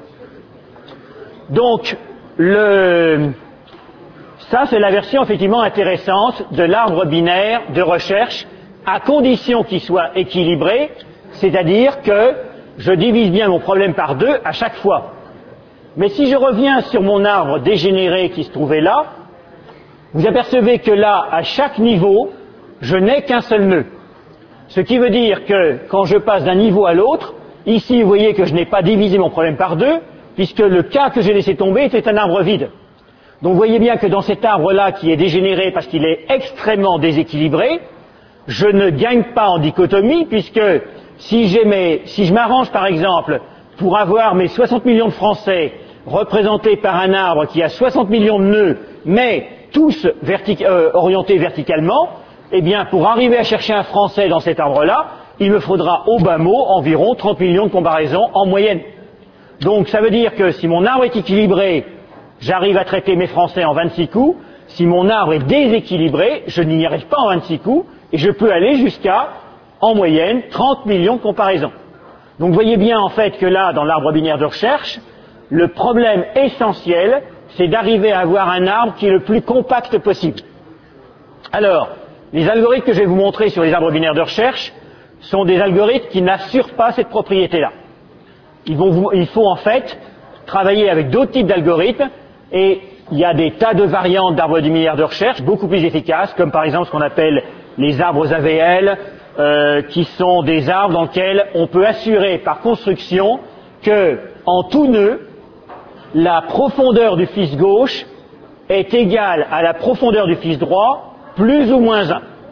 Donc, le, ça c'est la version effectivement intéressante de l'arbre binaire de recherche, à condition qu'il soit équilibré, c'est-à-dire que je divise bien mon problème par deux à chaque fois. Mais si je reviens sur mon arbre dégénéré qui se trouvait là, vous apercevez que là, à chaque niveau, je n'ai qu'un seul nœud. Ce qui veut dire que quand je passe d'un niveau à l'autre, ici vous voyez que je n'ai pas divisé mon problème par deux, puisque le cas que j'ai laissé tomber était un arbre vide. Donc vous voyez bien que dans cet arbre-là qui est dégénéré parce qu'il est extrêmement déséquilibré, je ne gagne pas en dichotomie, puisque si, j'ai mes, si je m'arrange par exemple pour avoir mes soixante millions de Français représentés par un arbre qui a soixante millions de nœuds, mais tous vertic euh, orientés verticalement, eh bien pour arriver à chercher un Français dans cet arbre-là, il me faudra au bas mot environ trente millions de comparaisons en moyenne. Donc ça veut dire que si mon arbre est équilibré, j'arrive à traiter mes Français en vingt-six coups. Si mon arbre est déséquilibré, je n'y arrive pas en vingt-six coups, et je peux aller jusqu'à, en moyenne, trente millions de comparaisons. Donc vous voyez bien en fait que là, dans l'arbre binaire de recherche, le problème essentiel, c'est d'arriver à avoir un arbre qui est le plus compact possible. Alors, les algorithmes que je vais vous montrer sur les arbres binaires de recherche sont des algorithmes qui n'assurent pas cette propriété-là. Ils vont vous, il faut en fait travailler avec d'autres types d'algorithmes, et il y a des tas de variantes d'arbres binaires de recherche beaucoup plus efficaces, comme par exemple ce qu'on appelle les arbres A V L, euh, qui sont des arbres dans lesquels on peut assurer par construction que, en tout nœud, la profondeur du fils gauche est égale à la profondeur du fils droit, plus ou moins un.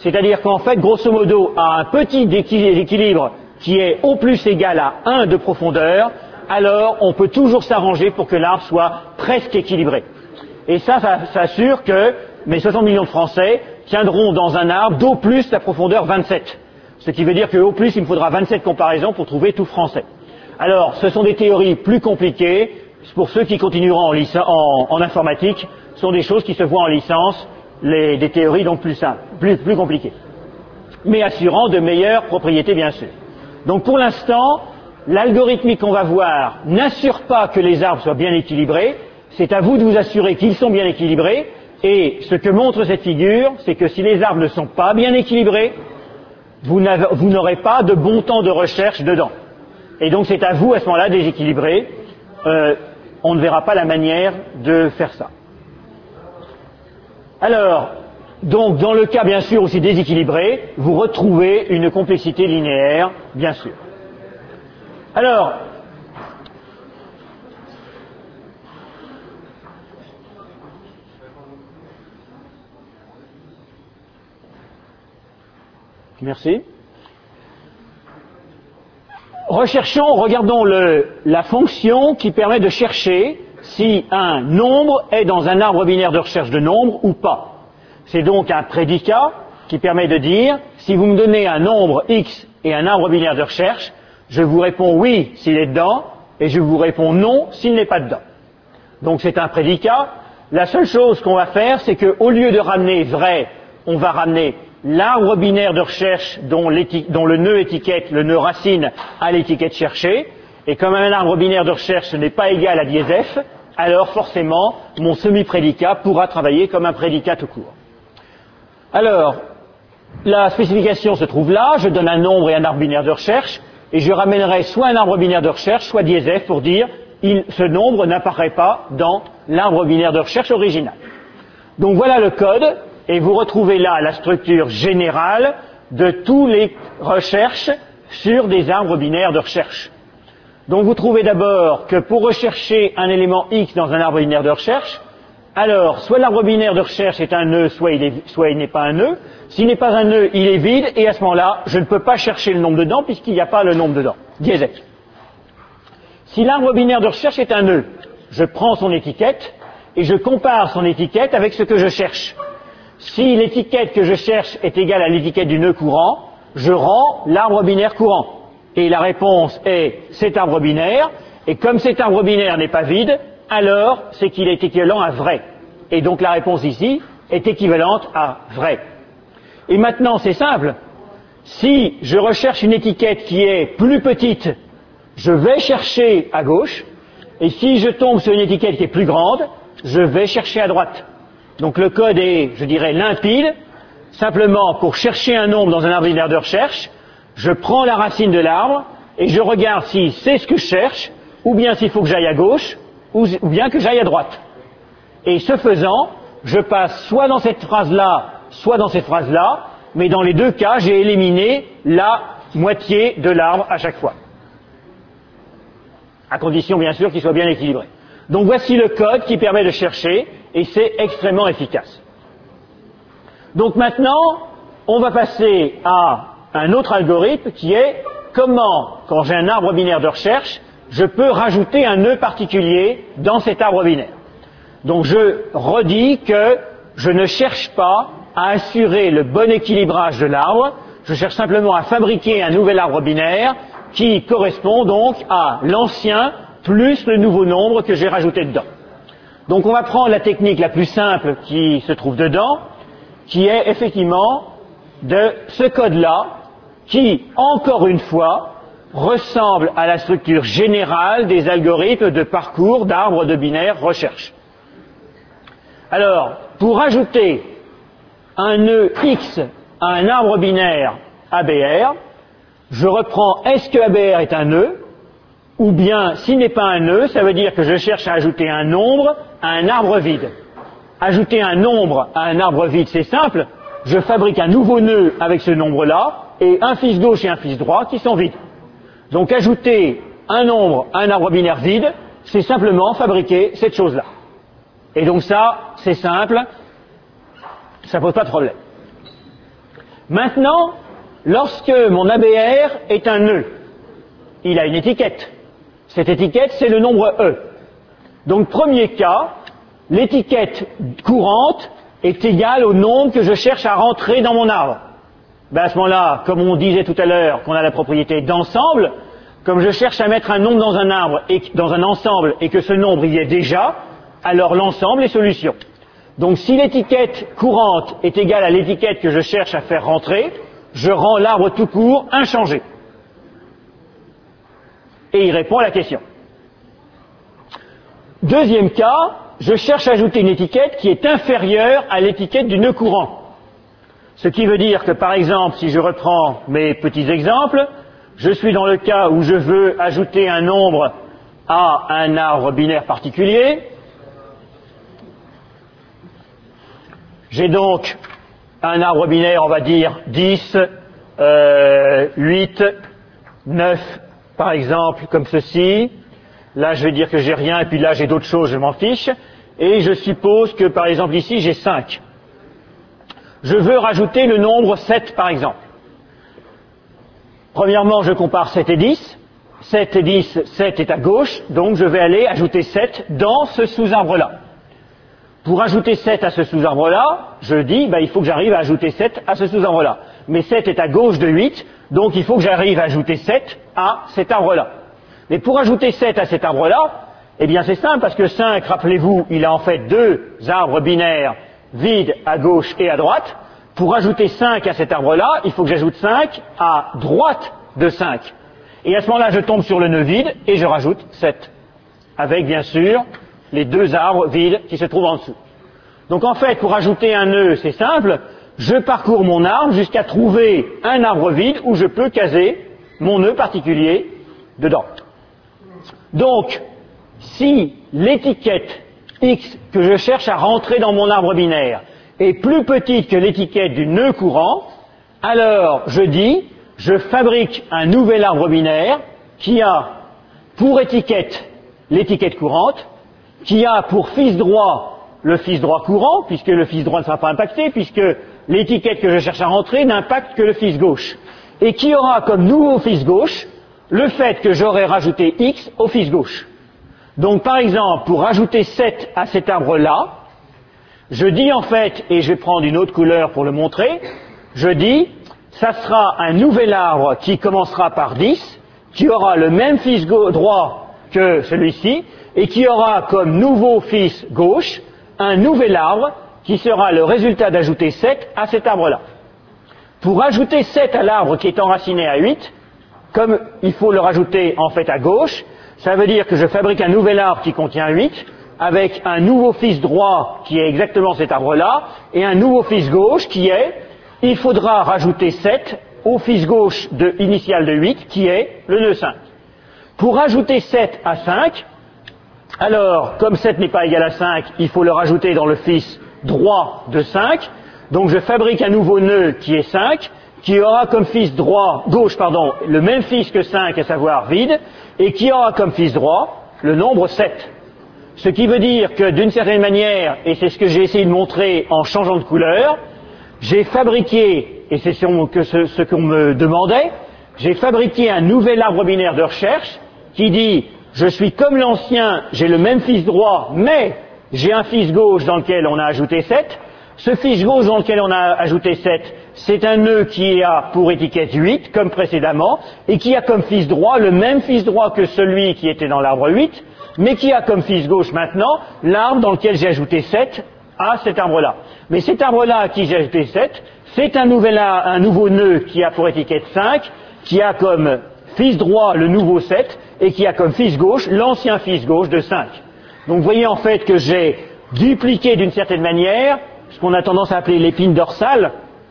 C'est-à-dire qu'en fait, grosso modo, à un petit équilibre qui est au plus égal à un de profondeur, alors on peut toujours s'arranger pour que l'arbre soit presque équilibré. Et ça, ça, ça assure que mes soixante millions de Français tiendront dans un arbre d'au plus la profondeur vingt-sept. Ce qui veut dire qu'au plus, il me faudra vingt-sept comparaisons pour trouver tout Français. Alors, ce sont des théories plus compliquées. Pour ceux qui continueront en, en, en informatique, ce sont des choses qui se voient en licence, les, des théories donc plus simples, plus, plus compliquées. Mais assurant de meilleures propriétés, bien sûr. Donc, pour l'instant, l'algorithmique qu'on va voir n'assure pas que les arbres soient bien équilibrés. C'est à vous de vous assurer qu'ils sont bien équilibrés. Et ce que montre cette figure, c'est que si les arbres ne sont pas bien équilibrés, vous n'aurez pas de bon temps de recherche dedans. Et donc c'est à vous à ce moment-là de déséquilibrer. Euh, on ne verra pas la manière de faire ça. Alors, donc dans le cas bien sûr aussi déséquilibré, vous retrouvez une complexité linéaire, bien sûr. Alors, merci. Recherchons, regardons le, la fonction qui permet de chercher si un nombre est dans un arbre binaire de recherche de nombres ou pas. C'est donc un prédicat qui permet de dire si vous me donnez un nombre x et un arbre binaire de recherche, je vous réponds oui s'il est dedans et je vous réponds non s'il n'est pas dedans. Donc c'est un prédicat. La seule chose qu'on va faire, c'est qu'au lieu de ramener vrai, on va ramener l'arbre binaire de recherche dont, dont le nœud étiquette, le nœud racine à l'étiquette cherchée, et comme un arbre binaire de recherche n'est pas égal à dièse f, alors forcément mon semi-prédicat pourra travailler comme un prédicat tout court. Alors, la spécification se trouve là, je donne un nombre et un arbre binaire de recherche, et je ramènerai soit un arbre binaire de recherche, soit dièse f pour dire il, ce nombre n'apparaît pas dans l'arbre binaire de recherche original. Donc voilà le code. Et vous retrouvez là la structure générale de toutes les recherches sur des arbres binaires de recherche. Donc vous trouvez d'abord que pour rechercher un élément x dans un arbre binaire de recherche, alors soit l'arbre binaire de recherche est un nœud, soit il, est, soit il n'est pas un nœud. S'il n'est pas un nœud, il est vide, et à ce moment-là, je ne peux pas chercher le nombre dedans puisqu'il n'y a pas le nombre dedans. Dièse f. Si l'arbre binaire de recherche est un nœud, je prends son étiquette et je compare son étiquette avec ce que je cherche. Si l'étiquette que je cherche est égale à l'étiquette du nœud courant, je rends l'arbre binaire courant. Et la réponse est cet arbre binaire, et comme cet arbre binaire n'est pas vide, alors c'est qu'il est équivalent à vrai. Et donc la réponse ici est équivalente à vrai. Et maintenant c'est simple, si je recherche une étiquette qui est plus petite, je vais chercher à gauche, et si je tombe sur une étiquette qui est plus grande, je vais chercher à droite. Donc le code est, je dirais, limpide. Simplement, pour chercher un nombre dans un arbre binaire de recherche, je prends la racine de l'arbre et je regarde si c'est ce que je cherche, ou bien s'il faut que j'aille à gauche, ou bien que j'aille à droite. Et ce faisant, je passe soit dans cette phrase-là, soit dans cette phrase-là, mais dans les deux cas, j'ai éliminé la moitié de l'arbre à chaque fois. À condition, bien sûr, qu'il soit bien équilibré. Donc voici le code qui permet de chercher, et c'est extrêmement efficace. Donc maintenant, on va passer à un autre algorithme qui est comment, quand j'ai un arbre binaire de recherche, je peux rajouter un nœud particulier dans cet arbre binaire. Donc je redis que je ne cherche pas à assurer le bon équilibrage de l'arbre, je cherche simplement à fabriquer un nouvel arbre binaire qui correspond donc à l'ancien plus le nouveau nombre que j'ai rajouté dedans. Donc on va prendre la technique la plus simple qui se trouve dedans, qui est effectivement de ce code-là, qui, encore une fois, ressemble à la structure générale des algorithmes de parcours d'arbres de binaire recherche. Alors, pour ajouter un nœud X à un arbre binaire A B R, je reprends est-ce que A B R est un nœud, ou bien, s'il n'est pas un nœud, ça veut dire que je cherche à ajouter un nombre à un arbre vide. Ajouter un nombre à un arbre vide, c'est simple, je fabrique un nouveau nœud avec ce nombre-là, et un fils gauche et un fils droit qui sont vides. Donc ajouter un nombre à un arbre binaire vide, c'est simplement fabriquer cette chose-là. Et donc ça, c'est simple, ça ne pose pas de problème. Maintenant, lorsque mon A B R est un nœud, il a une étiquette. Cette étiquette, c'est le nombre E. Donc, premier cas, l'étiquette courante est égale au nombre que je cherche à rentrer dans mon arbre. Ben à ce moment-là, comme on disait tout à l'heure qu'on a la propriété d'ensemble, comme je cherche à mettre un nombre dans un arbre et dans un ensemble et que ce nombre y est déjà, alors l'ensemble est solution. Donc si l'étiquette courante est égale à l'étiquette que je cherche à faire rentrer, je rends l'arbre tout court inchangé. Et il répond à la question. Deuxième cas, je cherche à ajouter une étiquette qui est inférieure à l'étiquette du nœud courant. Ce qui veut dire que, par exemple, si je reprends mes petits exemples, je suis dans le cas où je veux ajouter un nombre à un arbre binaire particulier. J'ai donc un arbre binaire, on va dire dix, euh, huit, neuf, par exemple, comme ceci. Là, je vais dire que j'ai rien, et puis là, j'ai d'autres choses, je m'en fiche. Et je suppose que, par exemple, ici, j'ai cinq. Je veux rajouter le nombre sept, par exemple. Premièrement, je compare sept et dix. sept et dix, sept est à gauche, donc je vais aller ajouter sept dans ce sous-arbre-là. Pour ajouter sept à ce sous-arbre-là, je dis, ben, il faut que j'arrive à ajouter sept à ce sous-arbre-là. Mais sept est à gauche de huit, donc il faut que j'arrive à ajouter sept à cet arbre-là. Mais pour ajouter sept à cet arbre-là, eh bien c'est simple, parce que cinq, rappelez-vous, il a en fait deux arbres binaires vides à gauche et à droite. Pour ajouter cinq à cet arbre-là, il faut que j'ajoute cinq à droite de cinq. Et à ce moment-là, je tombe sur le nœud vide et je rajoute sept. Avec, bien sûr, les deux arbres vides qui se trouvent en dessous. Donc en fait, pour ajouter un nœud, c'est simple. Je parcours mon arbre jusqu'à trouver un arbre vide où je peux caser mon nœud particulier dedans. Donc, si l'étiquette X que je cherche à rentrer dans mon arbre binaire est plus petite que l'étiquette du nœud courant, alors je dis, je fabrique un nouvel arbre binaire qui a pour étiquette l'étiquette courante, qui a pour fils droit le fils droit courant, puisque le fils droit ne sera pas impacté, puisque l'étiquette que je cherche à rentrer n'impacte que le fils gauche, et qui aura comme nouveau fils gauche le fait que j'aurai rajouté X au fils gauche. Donc par exemple, pour rajouter sept à cet arbre-là, je dis en fait, et je vais prendre une autre couleur pour le montrer, je dis, ça sera un nouvel arbre qui commencera par dix, qui aura le même fils droit que celui-ci, et qui aura comme nouveau fils gauche un nouvel arbre qui sera le résultat d'ajouter sept à cet arbre-là. Pour ajouter sept à l'arbre qui est enraciné à huit, comme il faut le rajouter en fait à gauche, ça veut dire que je fabrique un nouvel arbre qui contient huit, avec un nouveau fils droit qui est exactement cet arbre-là, et un nouveau fils gauche qui est, il faudra rajouter sept au fils gauche de, initial de huit, qui est le nœud cinq. Pour ajouter sept à cinq, alors, comme sept n'est pas égal à cinq, il faut le rajouter dans le fils droit de cinq, donc je fabrique un nouveau nœud qui est cinq, qui aura comme fils droit, gauche, pardon, le même fils que cinq, à savoir vide, et qui aura comme fils droit le nombre sept. Ce qui veut dire que d'une certaine manière, et c'est ce que j'ai essayé de montrer en changeant de couleur, j'ai fabriqué, et c'est ce, ce qu'on me demandait, j'ai fabriqué un nouvel arbre binaire de recherche qui dit, je suis comme l'ancien, j'ai le même fils droit, mais j'ai un fils gauche dans lequel on a ajouté sept. Ce fils gauche dans lequel on a ajouté sept, c'est un nœud qui a pour étiquette huit, comme précédemment, et qui a comme fils droit le même fils droit que celui qui était dans l'arbre huit, mais qui a comme fils gauche maintenant l'arbre dans lequel j'ai ajouté sept à cet arbre-là. Mais cet arbre-là à qui j'ai ajouté sept, c'est un, nouvel, un nouveau nœud qui a pour étiquette cinq, qui a comme fils droit le nouveau sept, et qui a comme fils gauche l'ancien fils gauche de cinq. Donc vous voyez en fait que j'ai dupliqué d'une certaine manière ce qu'on a tendance à appeler l'épine dorsale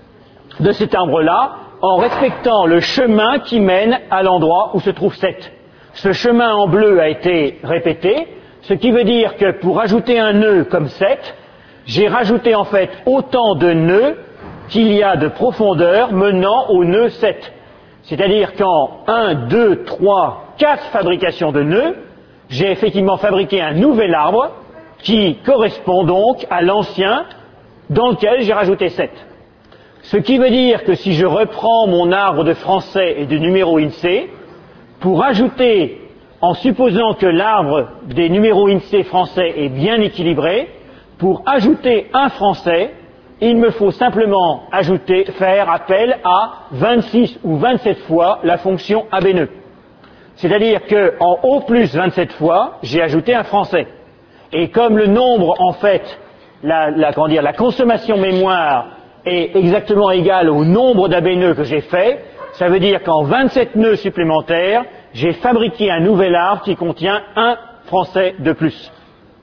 de cet arbre-là, en respectant le chemin qui mène à l'endroit où se trouve sept. Ce chemin en bleu a été répété, ce qui veut dire que pour ajouter un nœud comme sept, j'ai rajouté en fait autant de nœuds qu'il y a de profondeur menant au nœud sept. C'est-à-dire qu'en un, deux, trois, quatre fabrications de nœuds, j'ai effectivement fabriqué un nouvel arbre qui correspond donc à l'ancien dans lequel j'ai rajouté sept. Ce qui veut dire que si je reprends mon arbre de français et de numéros I N S E E, pour ajouter, en supposant que l'arbre des numéros I N S E E français est bien équilibré, pour ajouter un français, il me faut simplement ajouter, faire appel à vingt-six ou vingt-sept fois la fonction A B N E. C'est-à-dire qu'en O plus vingt-sept fois, j'ai ajouté un français. Et comme le nombre, en fait, la, la, comment dire, la consommation mémoire est exactement égale au nombre d'A B N E que j'ai fait, ça veut dire qu'en vingt-sept nœuds supplémentaires, j'ai fabriqué un nouvel arbre qui contient un français de plus.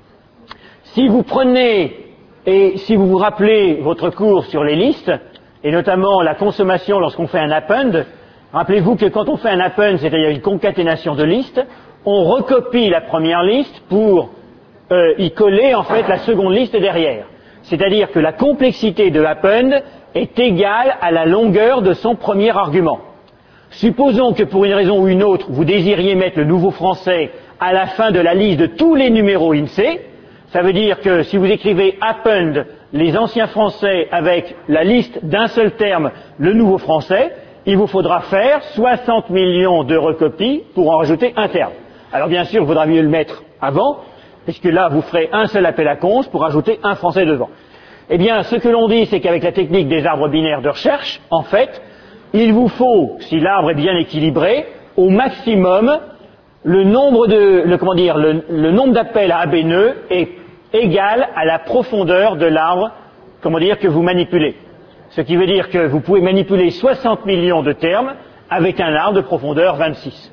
Si vous prenez et si vous vous rappelez votre cours sur les listes, et notamment la consommation lorsqu'on fait un append, rappelez-vous que quand on fait un append, c'est-à-dire une concaténation de listes, on recopie la première liste pour euh, y coller en fait la seconde liste derrière. C'est-à-dire que la complexité de append est égale à la longueur de son premier argument. Supposons que pour une raison ou une autre, vous désiriez mettre le nouveau français à la fin de la liste de tous les numéros I N S E E, ça veut dire que si vous écrivez append les anciens français avec la liste d'un seul terme, le nouveau français, il vous faudra faire soixante millions de recopies pour en rajouter un terme. Alors bien sûr, il vaudra mieux le mettre avant, puisque là, vous ferez un seul appel à const pour ajouter un français devant. Eh bien, ce que l'on dit, c'est qu'avec la technique des arbres binaires de recherche, en fait, il vous faut, si l'arbre est bien équilibré, au maximum, le nombre de, le, comment dire, le, le nombre d'appels à A B N E est égal à la profondeur de l'arbre, comment dire, que vous manipulez. Ce qui veut dire que vous pouvez manipuler soixante millions de termes avec un arbre de profondeur vingt-six.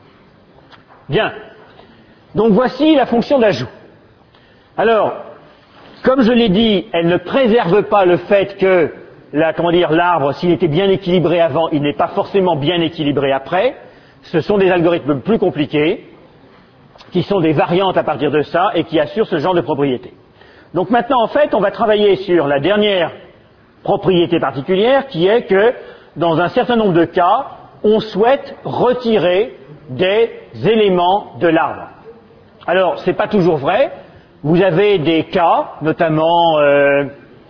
Bien. Donc voici la fonction d'ajout. Alors, comme je l'ai dit, elle ne préserve pas le fait que la, comment dire, l'arbre, s'il était bien équilibré avant, il n'est pas forcément bien équilibré après. Ce sont des algorithmes plus compliqués, qui sont des variantes à partir de ça et qui assurent ce genre de propriété. Donc maintenant, en fait, on va travailler sur la dernière propriété particulière, qui est que, dans un certain nombre de cas, on souhaite retirer des éléments de l'arbre. Alors, ce n'est pas toujours vrai. Vous avez des cas, notamment, euh,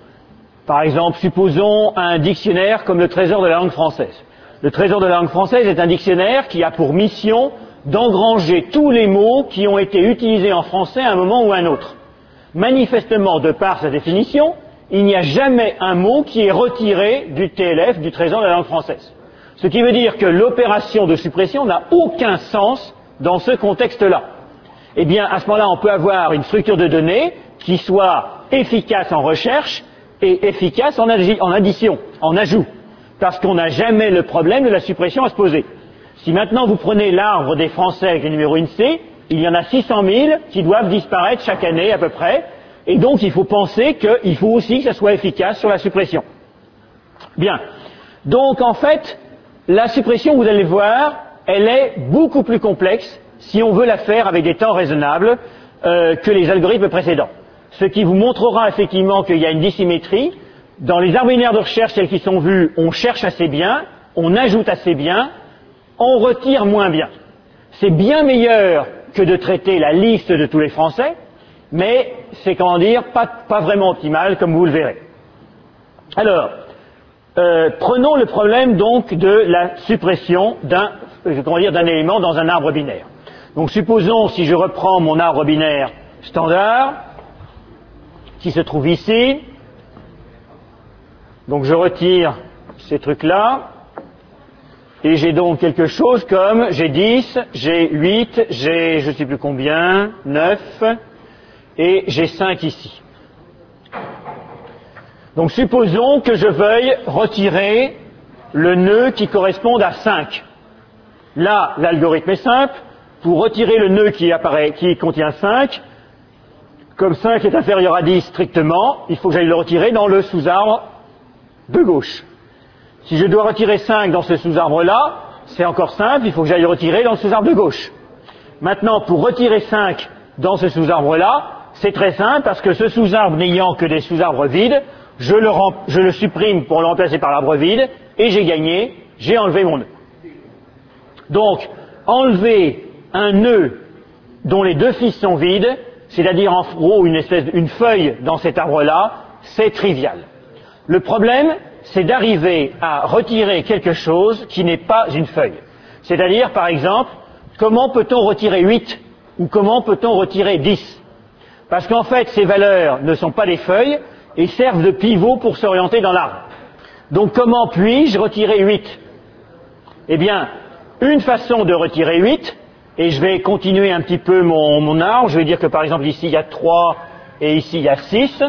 par exemple, supposons un dictionnaire comme le Trésor de la langue française. Le Trésor de la langue française est un dictionnaire qui a pour mission d'engranger tous les mots qui ont été utilisés en français à un moment ou à un autre. Manifestement, de par sa définition, il n'y a jamais un mot qui est retiré du T L F, du Trésor de la langue française. Ce qui veut dire que l'opération de suppression n'a aucun sens dans ce contexte-là. Eh bien, à ce moment-là, on peut avoir une structure de données qui soit efficace en recherche et efficace en addition, en ajout, parce qu'on n'a jamais le problème de la suppression à se poser. Si maintenant vous prenez l'arbre des Français avec les numéros I N S E E, il y en a six cent mille qui doivent disparaître chaque année à peu près, et donc il faut penser qu'il faut aussi que ça soit efficace sur la suppression. Bien. Donc en fait, la suppression, vous allez voir, elle est beaucoup plus complexe si on veut la faire avec des temps raisonnables euh, que les algorithmes précédents. Ce qui vous montrera effectivement qu'il y a une dissymétrie. Dans les arbres binaires de recherche, celles qui sont vues, on cherche assez bien, on ajoute assez bien, on retire moins bien. C'est bien meilleur que de traiter la liste de tous les Français, mais c'est, comment dire, pas, pas vraiment optimal, comme vous le verrez. Alors, euh, prenons le problème donc de la suppression d'un, comment dire, d'un élément dans un arbre binaire. Donc supposons, si je reprends mon arbre binaire standard, qui se trouve ici, donc je retire ces trucs-là, et j'ai donc quelque chose comme, j'ai dix, j'ai huit, j'ai je ne sais plus combien, neuf, et j'ai cinq ici. Donc supposons que je veuille retirer le nœud qui corresponde à cinq. Là, l'algorithme est simple. Pour retirer le nœud qui apparaît, qui contient cinq, comme cinq est inférieur à dix strictement, il faut que j'aille le retirer dans le sous-arbre de gauche. Si je dois retirer cinq dans ce sous-arbre-là, c'est encore simple, il faut que j'aille le retirer dans le sous-arbre de gauche. Maintenant, pour retirer cinq dans ce sous-arbre-là, c'est très simple, parce que ce sous-arbre n'ayant que des sous-arbres vides, je le, je le supprime pour le remplacer par l'arbre vide, et j'ai gagné, j'ai enlevé mon nœud. Donc, enlever un nœud dont les deux fils sont vides, c'est-à-dire en gros une espèce, une feuille dans cet arbre-là, c'est trivial. Le problème, c'est d'arriver à retirer quelque chose qui n'est pas une feuille. C'est-à-dire, par exemple, comment peut-on retirer huit ou comment peut-on retirer dix? Parce qu'en fait, ces valeurs ne sont pas des feuilles et servent de pivot pour s'orienter dans l'arbre. Donc comment puis-je retirer huit? Eh bien, une façon de retirer huit, et je vais continuer un petit peu mon, mon arbre, je vais dire que par exemple ici il y a trois et ici il y a six.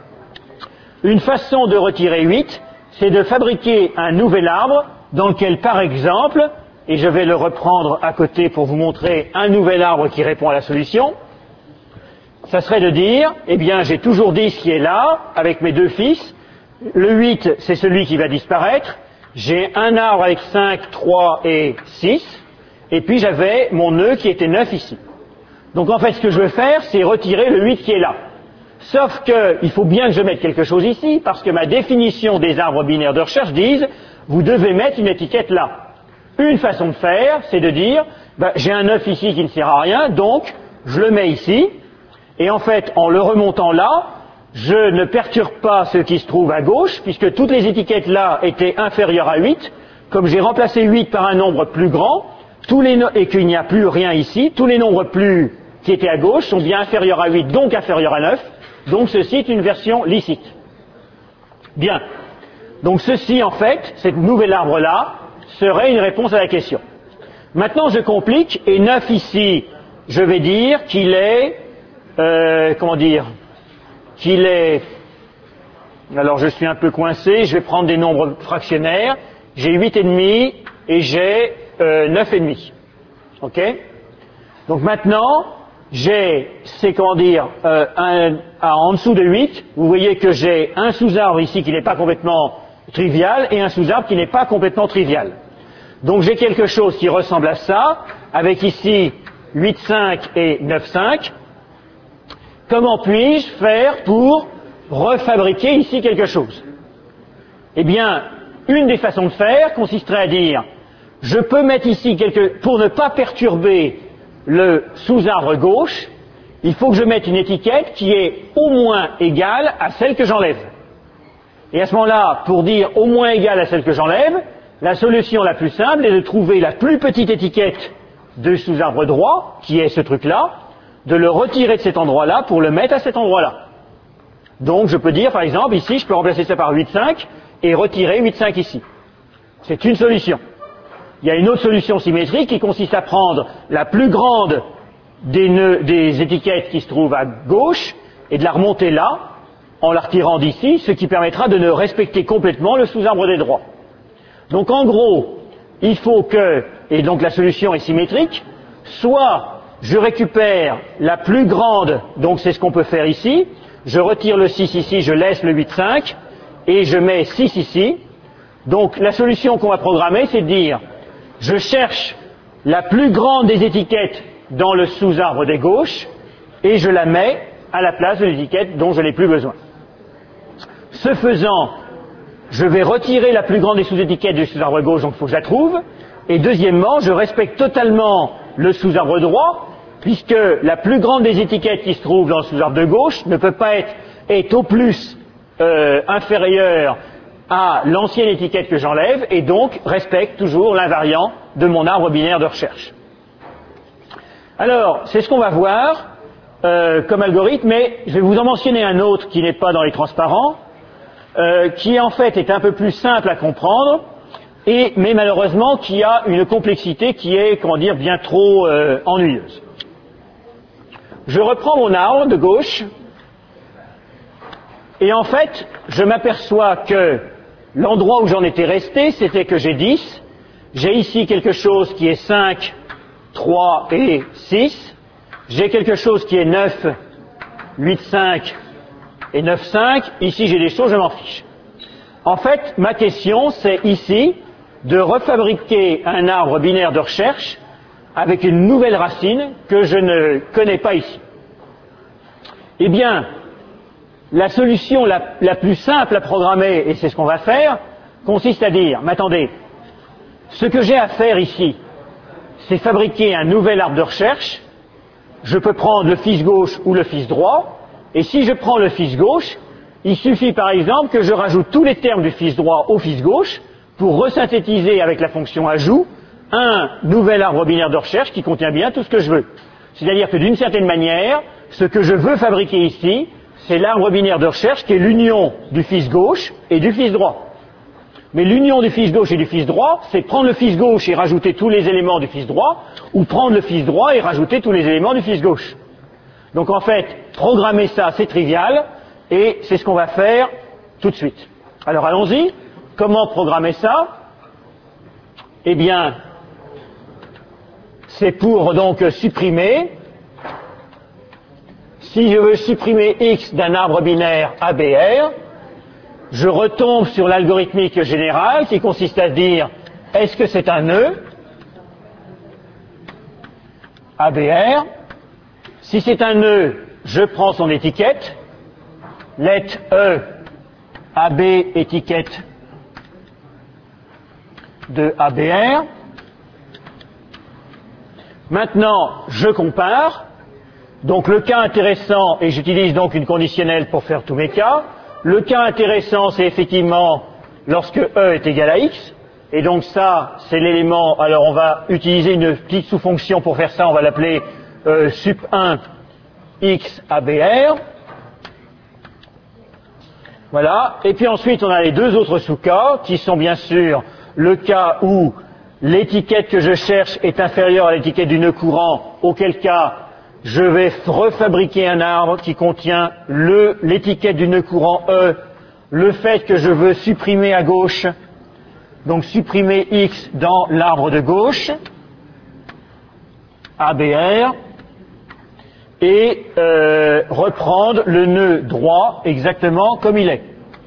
Une façon de retirer huit, c'est de fabriquer un nouvel arbre dans lequel par exemple, et je vais le reprendre à côté pour vous montrer un nouvel arbre qui répond à la solution, ça serait de dire, eh bien j'ai toujours dix qui est là, avec mes deux fils, le huit c'est celui qui va disparaître, j'ai un arbre avec cinq, trois et six, et puis j'avais mon nœud qui était neuf ici. Donc en fait ce que je veux faire, c'est retirer le huit qui est là. Sauf qu'il faut bien que je mette quelque chose ici, parce que ma définition des arbres binaires de recherche disent, vous devez mettre une étiquette là. Une façon de faire, c'est de dire, ben, j'ai un neuf ici qui ne sert à rien, donc je le mets ici, et en fait, en le remontant là, je ne perturbe pas ce qui se trouve à gauche, puisque toutes les étiquettes là étaient inférieures à huit. Comme j'ai remplacé huit par un nombre plus grand, tous les no- et qu'il n'y a plus rien ici, tous les nombres plus qui étaient à gauche sont bien inférieurs à huit, donc inférieurs à neuf. Donc ceci est une version licite. Bien. Donc ceci, en fait, cet nouvel arbre-là, serait une réponse à la question. Maintenant, je complique, et neuf ici, je vais dire qu'il est, euh, comment dire, qu'il est, alors je suis un peu coincé, je vais prendre des nombres fractionnaires, j'ai huit virgule cinq et j'ai euh, neuf virgule cinq. Ok? Donc maintenant, j'ai, c'est comment dire, euh, un, un, en dessous de huit, vous voyez que j'ai un sous-arbre ici qui n'est pas complètement trivial et un sous-arbre qui n'est pas complètement trivial. Donc j'ai quelque chose qui ressemble à ça, avec ici huit virgule cinq et neuf virgule cinq. Comment puis-je faire pour refabriquer ici quelque chose? Eh bien, une des façons de faire consisterait à dire, je peux mettre ici quelque, pour ne pas perturber le sous-arbre gauche, il faut que je mette une étiquette qui est au moins égale à celle que j'enlève. Et à ce moment-là, pour dire au moins égale à celle que j'enlève, la solution la plus simple est de trouver la plus petite étiquette de sous-arbre droit, qui est ce truc-là, de le retirer de cet endroit-là pour le mettre à cet endroit-là. Donc je peux dire, par exemple, ici, je peux remplacer ça par huit virgule cinq et retirer huit virgule cinq ici. C'est une solution. Il y a une autre solution symétrique qui consiste à prendre la plus grande des, nœuds, des étiquettes qui se trouvent à gauche et de la remonter là, en la retirant d'ici, ce qui permettra de ne respecter complètement le sous-arbre des droits. Donc en gros, il faut que, et donc la solution est symétrique, soit je récupère la plus grande, donc c'est ce qu'on peut faire ici, je retire le six ici, je laisse le huit virgule cinq, et je mets six ici. Donc la solution qu'on va programmer, c'est de dire, je cherche la plus grande des étiquettes dans le sous-arbre des gauches, et je la mets à la place de l'étiquette dont je n'ai plus besoin. Ce faisant, je vais retirer la plus grande des sous-étiquettes du sous-arbre gauche, donc il faut que je la trouve. Et deuxièmement, je respecte totalement le sous-arbre droit, puisque la plus grande des étiquettes qui se trouvent dans le sous-arbre de gauche ne peut pas être, est au plus euh, inférieure à l'ancienne étiquette que j'enlève, et donc respecte toujours l'invariant de mon arbre binaire de recherche. Alors, c'est ce qu'on va voir euh, comme algorithme, mais je vais vous en mentionner un autre qui n'est pas dans les transparents, Euh, qui en fait est un peu plus simple à comprendre, et, mais malheureusement qui a une complexité qui est, comment dire, bien trop euh, ennuyeuse. Je reprends mon arbre de gauche, et en fait, je m'aperçois que l'endroit où j'en étais resté, c'était que j'ai dix, j'ai ici quelque chose qui est cinq, trois et six, j'ai quelque chose qui est neuf, huit, cinq, et neuf virgule cinq, ici j'ai des choses, je m'en fiche. En fait, ma question, c'est ici de refabriquer un arbre binaire de recherche avec une nouvelle racine que je ne connais pas ici. Eh bien, la solution la, la plus simple à programmer, et c'est ce qu'on va faire, consiste à dire, mais attendez, ce que j'ai à faire ici, c'est fabriquer un nouvel arbre de recherche, je peux prendre le fils gauche ou le fils droit, et si je prends le fils gauche, Il suffit par exemple que je rajoute tous les termes du fils droit au fils gauche pour resynthétiser avec la fonction ajout un nouvel arbre binaire de recherche qui contient bien tout ce que je veux. C'est-à-dire que d'une certaine manière, ce que je veux fabriquer ici, c'est l'arbre binaire de recherche qui est l'union du fils gauche et du fils droit. Mais l'union du fils gauche et du fils droit, c'est prendre le fils gauche et rajouter tous les éléments du fils droit, ou prendre le fils droit et rajouter tous les éléments du fils gauche. Donc en fait, programmer ça, c'est trivial, et c'est ce qu'on va faire tout de suite. Alors allons-y. Comment programmer ça? Eh bien, c'est pour donc supprimer, si je veux supprimer x d'un arbre binaire A B R, je retombe sur l'algorithmique générale qui consiste à dire est-ce que c'est un nœud A B R? Si c'est un nœud, je prends son étiquette, let E A B étiquette de A B R. Maintenant, je compare. Donc le cas intéressant, et j'utilise donc une conditionnelle pour faire tous mes cas, le cas intéressant c'est effectivement lorsque E est égal à X, et donc ça c'est l'élément, alors on va utiliser une petite sous-fonction pour faire ça, on va l'appeler euh, sup un X A B R. Voilà, et puis ensuite on a les deux autres sous-cas qui sont bien sûr le cas où l'étiquette que je cherche est inférieure à l'étiquette du nœud courant, auquel cas je vais refabriquer un arbre qui contient le, l'étiquette du nœud courant E, le fait que je veux supprimer à gauche, donc supprimer X dans l'arbre de gauche, A B R, et euh, reprendre le nœud droit exactement comme il est.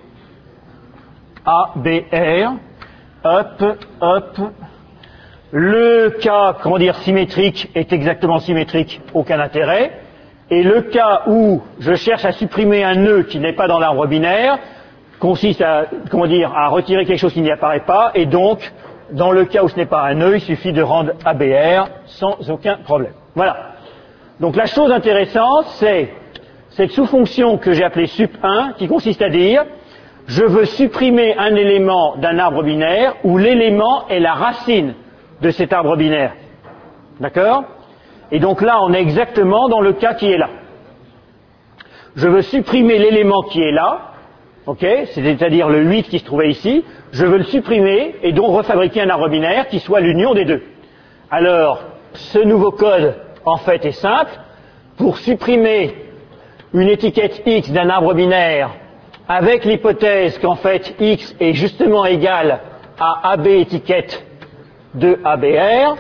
A B R, hop, hop. Le cas, comment dire, symétrique est exactement symétrique, aucun intérêt. Et le cas où je cherche à supprimer un nœud qui n'est pas dans l'arbre binaire consiste à, comment dire, à retirer quelque chose qui n'y apparaît pas. Et donc, dans le cas où ce n'est pas un nœud, il suffit de rendre A B R sans aucun problème. Voilà. Donc la chose intéressante, c'est cette sous-fonction que j'ai appelée sup un, qui consiste à dire je veux supprimer un élément d'un arbre binaire où l'élément est la racine de cet arbre binaire. D'accord? Et donc là, on est exactement dans le cas qui est là. Je veux supprimer l'élément qui est là, ok? C'est-à-dire le huit qui se trouvait ici, je veux le supprimer et donc refabriquer un arbre binaire qui soit l'union des deux. Alors, ce nouveau code, en fait, est simple. Pour supprimer une étiquette X d'un arbre binaire avec l'hypothèse qu'en fait X est justement égal à A B étiquette de A B R.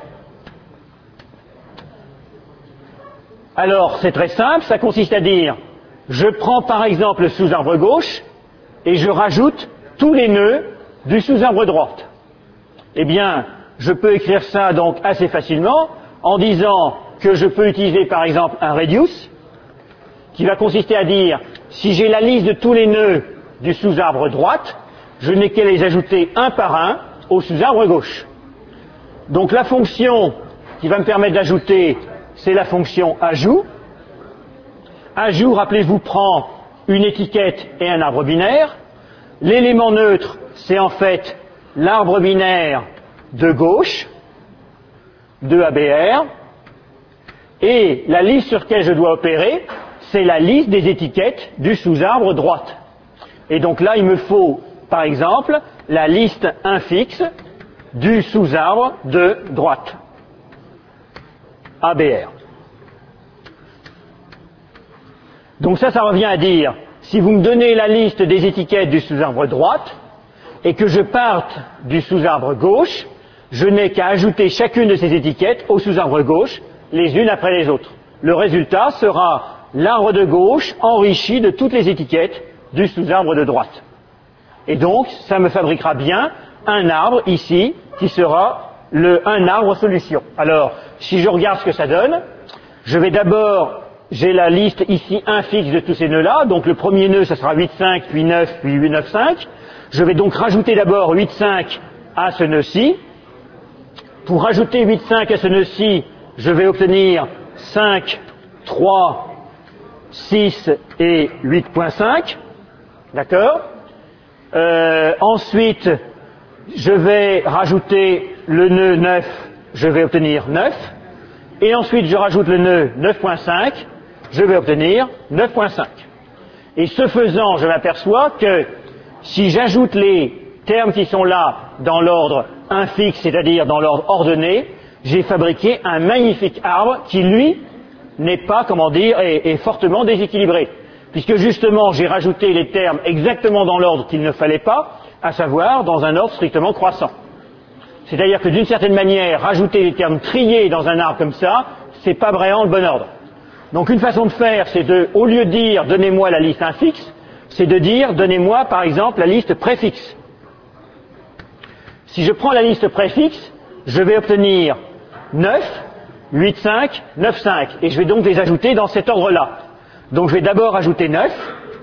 Alors c'est très simple, ça consiste à dire je prends par exemple le sous-arbre gauche et je rajoute tous les nœuds du sous-arbre droite. Eh bien, je peux écrire ça donc assez facilement en disant que je peux utiliser par exemple un reduce qui va consister à dire si j'ai la liste de tous les nœuds du sous-arbre droite, je n'ai qu'à les ajouter un par un au sous-arbre gauche. Donc la fonction qui va me permettre d'ajouter, c'est la fonction ajout. Ajout, rappelez-vous, prend une étiquette et un arbre binaire. L'élément neutre, c'est en fait l'arbre binaire de gauche, de A B R. Et la liste sur laquelle je dois opérer, c'est la liste des étiquettes du sous-arbre droite. Et donc là, il me faut, par exemple, la liste infixe du sous-arbre de droite, A B R. Donc ça, ça revient à dire, si vous me donnez la liste des étiquettes du sous-arbre droite, et que je parte du sous-arbre gauche, je n'ai qu'à ajouter chacune de ces étiquettes au sous-arbre gauche, les unes après les autres. Le résultat sera l'arbre de gauche enrichi de toutes les étiquettes du sous-arbre de droite. Et donc, ça me fabriquera bien un arbre ici qui sera le, un arbre solution. Alors, si je regarde ce que ça donne, je vais d'abord, j'ai la liste ici infixe de tous ces nœuds-là, donc le premier nœud, ça sera huit cinq, puis neuf, puis huit neuf cinq. Je vais donc rajouter d'abord huit cinq à ce nœud-ci. Pour rajouter huit cinq à ce nœud-ci, je vais obtenir cinq, trois, six et huit virgule cinq. D'accord? euh, Ensuite, je vais rajouter le nœud neuf, je vais obtenir neuf. Et ensuite, je rajoute le nœud neuf point cinq, je vais obtenir neuf point cinq. Et ce faisant, je m'aperçois que si j'ajoute les termes qui sont là dans l'ordre infixe, c'est-à-dire dans l'ordre ordonné, j'ai fabriqué un magnifique arbre qui, lui, n'est pas, comment dire, est, est fortement déséquilibré. Puisque justement, j'ai rajouté les termes exactement dans l'ordre qu'il ne fallait pas, à savoir dans un ordre strictement croissant. C'est-à-dire que d'une certaine manière, rajouter les termes triés dans un arbre comme ça, c'est pas vraiment le bon ordre. Donc une façon de faire, c'est de, au lieu de dire donnez-moi la liste infixe, c'est de dire donnez-moi par exemple la liste préfixe. Si je prends la liste préfixe, je vais obtenir neuf, huit, cinq, neuf, cinq, et je vais donc les ajouter dans cet ordre-là. Donc je vais d'abord ajouter neuf,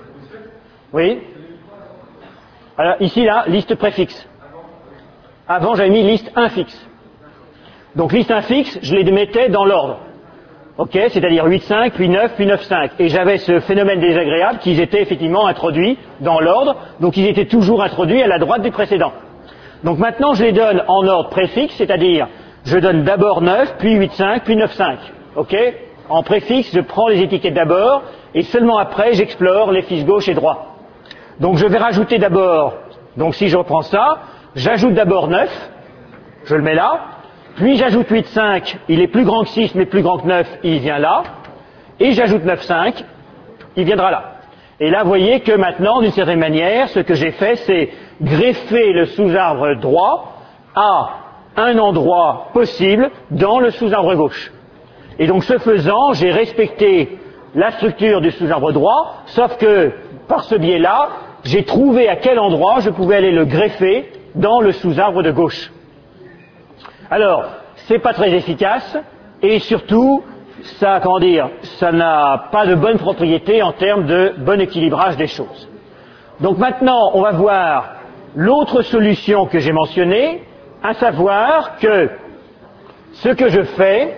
oui. Alors ici là, liste préfixe. Avant j'avais mis liste infixe. Donc liste infixe, je les mettais dans l'ordre. Ok, c'est-à-dire huit, cinq, puis neuf, puis neuf, cinq. Et j'avais ce phénomène désagréable qu'ils étaient effectivement introduits dans l'ordre, donc ils étaient toujours introduits à la droite du précédent. Donc maintenant je les donne en ordre préfixe, c'est-à-dire je donne d'abord neuf, puis huit, cinq, puis neuf, cinq. Ok? En préfixe, je prends les étiquettes d'abord, et seulement après j'explore les fils gauche et droit. Donc je vais rajouter d'abord, donc si je reprends ça, j'ajoute d'abord neuf, je le mets là, puis j'ajoute huit, cinq, il est plus grand que six mais plus grand que neuf, il vient là, et j'ajoute neuf, cinq, il viendra là. Et là vous voyez que maintenant, d'une certaine manière, ce que j'ai fait, c'est greffer le sous-arbre droit à un endroit possible dans le sous-arbre gauche. Et donc ce faisant, j'ai respecté la structure du sous-arbre droit, sauf que par ce biais-là, j'ai trouvé à quel endroit je pouvais aller le greffer dans le sous-arbre de gauche. Alors, c'est pas très efficace, et surtout, ça, comment dire, ça n'a pas de bonne propriété en termes de bon équilibrage des choses. Donc maintenant, on va voir l'autre solution que j'ai mentionnée, à savoir que ce que je fais,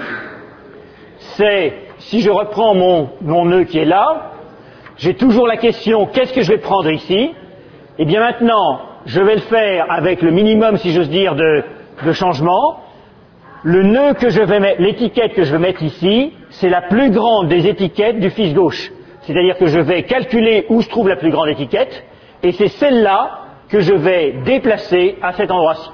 c'est, si je reprends mon, mon nœud qui est là, j'ai toujours la question, qu'est-ce que je vais prendre ici? Eh bien maintenant, je vais le faire avec le minimum, si j'ose dire, de, de changement. Le nœud que je vais mettre, l'étiquette que je vais mettre ici, c'est la plus grande des étiquettes du fils gauche. C'est-à-dire que je vais calculer où se trouve la plus grande étiquette, et c'est celle-là que je vais déplacer à cet endroit-ci.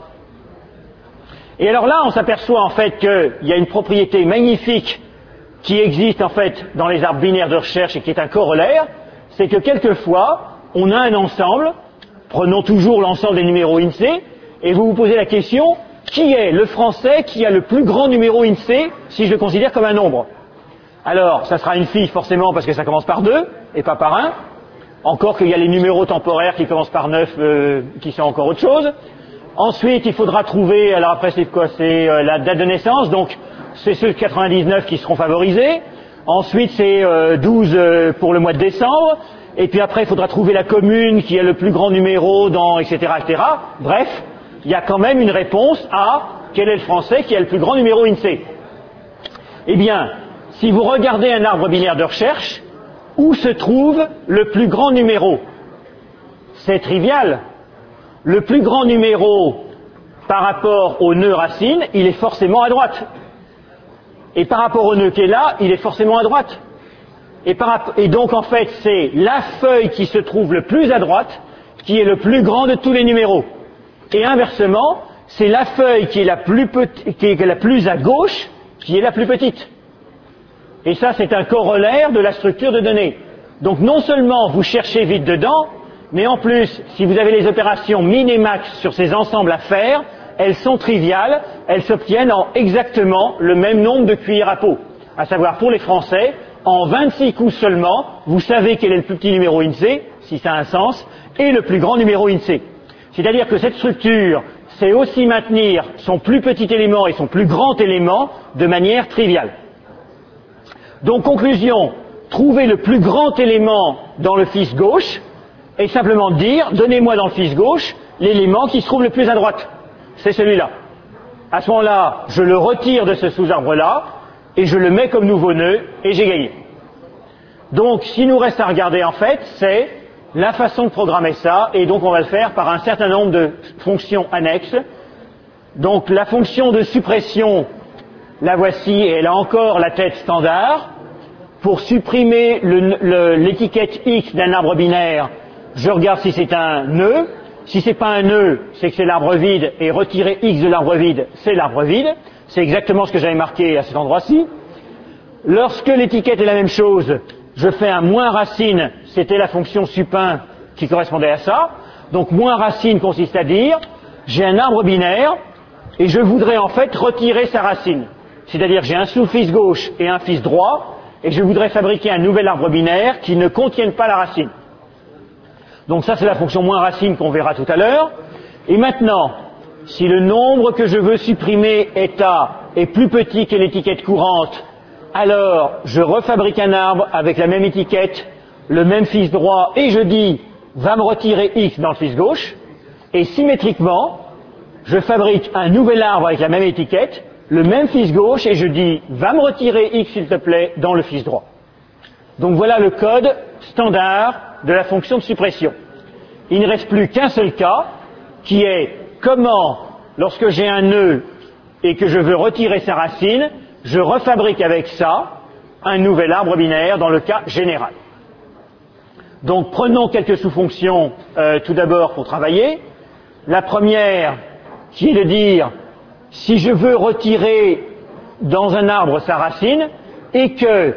Et alors là, on s'aperçoit en fait qu'il y a une propriété magnifique qui existe en fait dans les arbres binaires de recherche et qui est un corollaire, c'est que quelquefois, on a un ensemble, prenons toujours l'ensemble des numéros I N S E E, et vous vous posez la question, qui est le français qui a le plus grand numéro I N S E E si je le considère comme un nombre? Alors, ça sera une fille forcément parce que ça commence par deux et pas par un, encore qu'il y a les numéros temporaires qui commencent par neuf, euh, qui sont encore autre chose. Ensuite, il faudra trouver, alors après c'est quoi? C'est euh, la date de naissance, donc c'est ceux de quatre-vingt-dix-neuf qui seront favorisés. Ensuite, c'est euh, douze euh, pour le mois de décembre. Et puis après, il faudra trouver la commune qui a le plus grand numéro dans, et cetera, et cetera. Bref, il y a quand même une réponse à quel est le français qui a le plus grand numéro I N S E E. Eh bien, si vous regardez un arbre binaire de recherche, où se trouve le plus grand numéro? C'est trivial. Le plus grand numéro par rapport au nœud racine, il est forcément à droite. Et par rapport au nœud qui est là, il est forcément à droite. Et, par, et donc en fait, c'est la feuille qui se trouve le plus à droite qui est le plus grand de tous les numéros. Et inversement, c'est la feuille qui est la plus, petit, qui est la plus à gauche qui est la plus petite. Et ça, c'est un corollaire de la structure de données. Donc non seulement vous cherchez vite dedans, mais en plus, si vous avez les opérations min et max sur ces ensembles à faire, elles sont triviales, elles s'obtiennent en exactement le même nombre de cuillères à peau. À savoir, pour les Français, en vingt-six coups seulement, vous savez quel est le plus petit numéro I N S E E, si ça a un sens, et le plus grand numéro I N S E E. C'est-à-dire que cette structure sait aussi maintenir son plus petit élément et son plus grand élément de manière triviale. Donc, conclusion, trouver le plus grand élément dans le fils gauche, et simplement dire, donnez-moi dans le fils gauche l'élément qui se trouve le plus à droite. C'est celui-là. À ce moment-là, je le retire de ce sous-arbre-là, et je le mets comme nouveau nœud, et j'ai gagné. Donc, ce qu'il nous reste à regarder, en fait, c'est la façon de programmer ça, et donc on va le faire par un certain nombre de fonctions annexes. Donc la fonction de suppression, la voici, et elle a encore la tête standard. Pour supprimer l'étiquette X d'un arbre binaire, je regarde si c'est un nœud. Si c'est pas un nœud, c'est que c'est l'arbre vide, et retirer X de l'arbre vide, c'est l'arbre vide. C'est exactement ce que j'avais marqué à cet endroit-ci. Lorsque l'étiquette est la même chose, je fais un moins racine, c'était la fonction supin qui correspondait à ça. Donc moins racine consiste à dire, j'ai un arbre binaire, et je voudrais en fait retirer sa racine. C'est-à-dire j'ai un sous-fils gauche et un fils droit, et je voudrais fabriquer un nouvel arbre binaire qui ne contienne pas la racine. Donc ça c'est la fonction moins racine qu'on verra tout à l'heure. Et maintenant, si le nombre que je veux supprimer est A est plus petit que l'étiquette courante, alors je refabrique un arbre avec la même étiquette, le même fils droit, et je dis va me retirer X dans le fils gauche, et symétriquement, je fabrique un nouvel arbre avec la même étiquette, le même fils gauche, et je dis va me retirer X s'il te plaît dans le fils droit. Donc voilà le code standard de la fonction de suppression. Il ne reste plus qu'un seul cas, qui est comment, lorsque j'ai un nœud et que je veux retirer sa racine, je refabrique avec ça un nouvel arbre binaire dans le cas général. Donc prenons quelques sous-fonctions euh, tout d'abord pour travailler. La première, qui est de dire, si je veux retirer dans un arbre sa racine et que,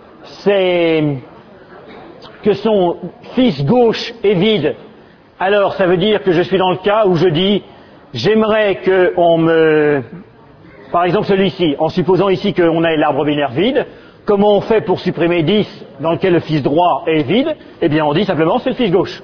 que son fils gauche est vide, alors ça veut dire que je suis dans le cas où je dis, j'aimerais qu'on me... Par exemple celui-ci, en supposant ici qu'on ait l'arbre binaire vide, comment on fait pour supprimer dix dans lequel le fils droit est vide? Eh bien on dit simplement c'est le fils gauche.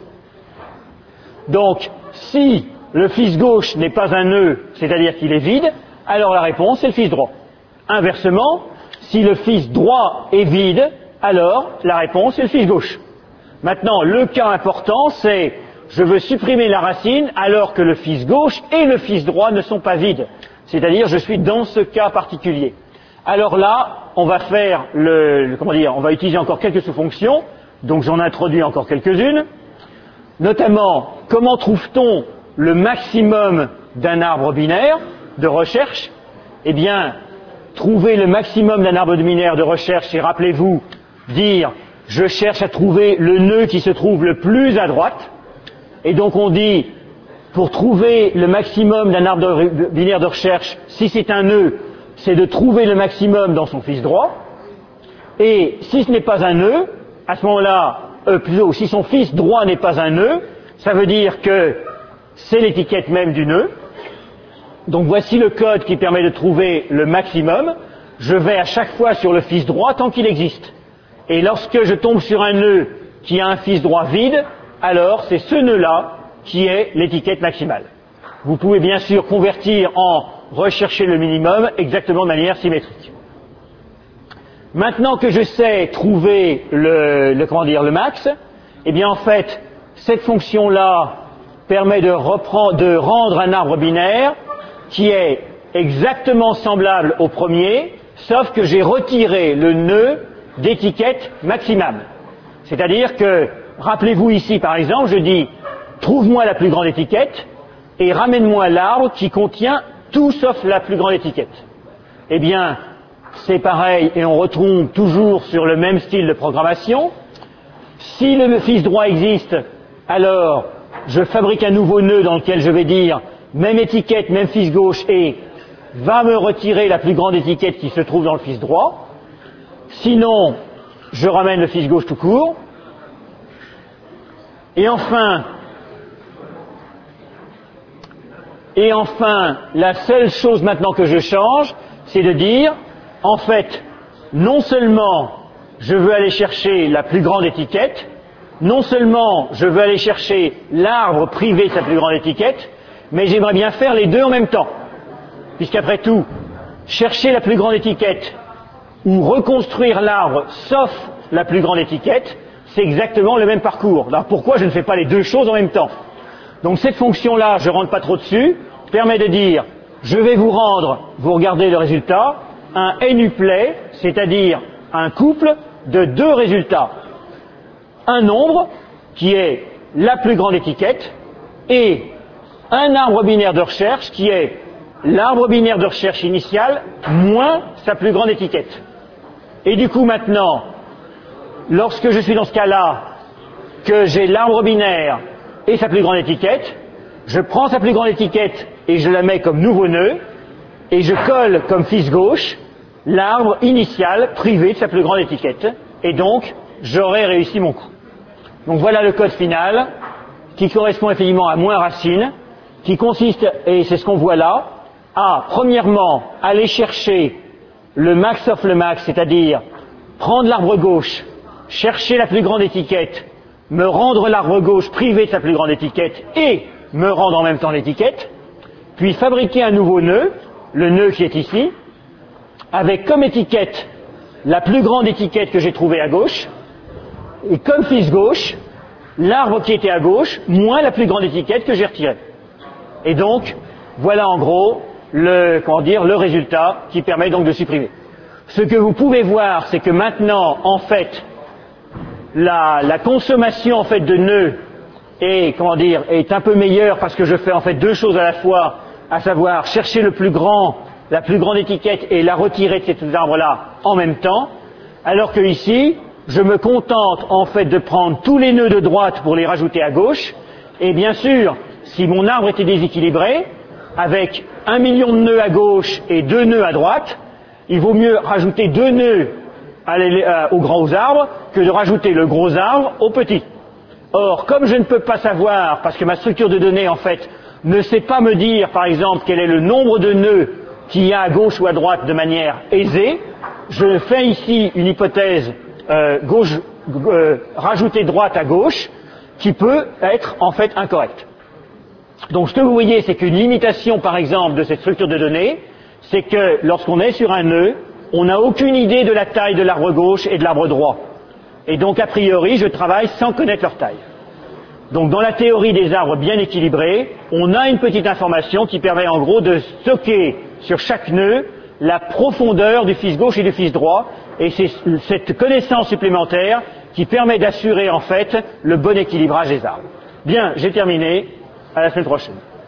Donc si le fils gauche n'est pas un nœud, c'est-à-dire qu'il est vide, alors la réponse c'est le fils droit. Inversement, si le fils droit est vide, alors la réponse c'est le fils gauche. Maintenant, le cas important c'est je veux supprimer la racine alors que le fils gauche et le fils droit ne sont pas vides. C'est-à-dire, je suis dans ce cas particulier. Alors là, on va faire le, le comment dire, on va utiliser encore quelques sous-fonctions, donc j'en introduis encore quelques-unes. Notamment, comment trouve-t-on le maximum d'un arbre binaire de recherche? Eh bien, trouver le maximum d'un arbre binaire de recherche, c'est, rappelez-vous, dire, je cherche à trouver le nœud qui se trouve le plus à droite, et donc on dit, pour trouver le maximum d'un arbre binaire de recherche, si c'est un nœud, c'est de trouver le maximum dans son fils droit. Et si ce n'est pas un nœud, à ce moment-là, euh, plutôt, si son fils droit n'est pas un nœud, ça veut dire que c'est l'étiquette même du nœud. Donc voici le code qui permet de trouver le maximum. Je vais à chaque fois sur le fils droit tant qu'il existe. Et lorsque je tombe sur un nœud qui a un fils droit vide, alors c'est ce nœud-là qui est l'étiquette maximale. Vous pouvez bien sûr convertir en rechercher le minimum exactement de manière symétrique. Maintenant que je sais trouver le, le comment dire le max, eh bien en fait cette fonction-là permet de, reprendre, de rendre un arbre binaire qui est exactement semblable au premier, sauf que j'ai retiré le nœud d'étiquette maximale. C'est-à-dire que, rappelez-vous ici par exemple, je dis trouve-moi la plus grande étiquette et ramène-moi l'arbre qui contient tout sauf la plus grande étiquette. Eh bien, c'est pareil et on retrouve toujours sur le même style de programmation. Si le fils droit existe, alors je fabrique un nouveau nœud dans lequel je vais dire même étiquette, même fils gauche et va me retirer la plus grande étiquette qui se trouve dans le fils droit. Sinon, je ramène le fils gauche tout court. Et enfin, Et enfin, la seule chose maintenant que je change, c'est de dire, en fait, non seulement je veux aller chercher la plus grande étiquette, non seulement je veux aller chercher l'arbre privé de sa plus grande étiquette, mais j'aimerais bien faire les deux en même temps. Puisqu'après tout, chercher la plus grande étiquette ou reconstruire l'arbre sauf la plus grande étiquette, c'est exactement le même parcours. Alors pourquoi je ne fais pas les deux choses en même temps? Donc cette fonction-là, je ne rentre pas trop dessus, permet de dire, je vais vous rendre, vous regardez le résultat, un n-uplet, c'est-à-dire un couple de deux résultats. Un nombre qui est la plus grande étiquette, et un arbre binaire de recherche qui est l'arbre binaire de recherche initial moins sa plus grande étiquette. Et du coup maintenant, lorsque je suis dans ce cas-là, que j'ai l'arbre binaire et sa plus grande étiquette, je prends sa plus grande étiquette et je la mets comme nouveau nœud, et je colle comme fils gauche l'arbre initial privé de sa plus grande étiquette. Et donc, j'aurai réussi mon coup. Donc voilà le code final, qui correspond effectivement à moins racine, qui consiste, et c'est ce qu'on voit là, à, premièrement, aller chercher le max of le max, c'est-à-dire prendre l'arbre gauche, chercher la plus grande étiquette, me rendre l'arbre gauche privé de sa plus grande étiquette et me rendre en même temps l'étiquette, puis fabriquer un nouveau nœud, le nœud qui est ici, avec comme étiquette la plus grande étiquette que j'ai trouvée à gauche, et comme fils gauche, l'arbre qui était à gauche, moins la plus grande étiquette que j'ai retirée. Et donc, voilà en gros le, comment dire, le résultat qui permet donc de supprimer. Ce que vous pouvez voir, c'est que maintenant, en fait, la, la consommation en fait de nœuds est, comment dire, est un peu meilleure parce que je fais en fait deux choses à la fois, à savoir chercher le plus grand, la plus grande étiquette et la retirer de cet arbre-là en même temps, alors que ici, je me contente en fait de prendre tous les nœuds de droite pour les rajouter à gauche, et bien sûr, si mon arbre était déséquilibré, avec un million de nœuds à gauche et deux nœuds à droite, il vaut mieux rajouter deux nœuds à euh, aux grands arbres que de rajouter le gros arbre aux petits. Or, comme je ne peux pas savoir, parce que ma structure de données en fait ne sait pas me dire, par exemple, quel est le nombre de nœuds qu'il y a à gauche ou à droite de manière aisée, je fais ici une hypothèse euh, gauche, euh, rajouter droite à gauche, qui peut être en fait incorrecte. Donc ce que vous voyez, c'est qu'une limitation, par exemple, de cette structure de données, c'est que lorsqu'on est sur un nœud, on n'a aucune idée de la taille de l'arbre gauche et de l'arbre droit. Et donc, a priori, je travaille sans connaître leur taille. Donc, dans la théorie des arbres bien équilibrés, on a une petite information qui permet en gros de stocker sur chaque nœud la profondeur du fils gauche et du fils droit, et c'est cette connaissance supplémentaire qui permet d'assurer en fait le bon équilibrage des arbres. Bien, j'ai terminé. À la semaine prochaine.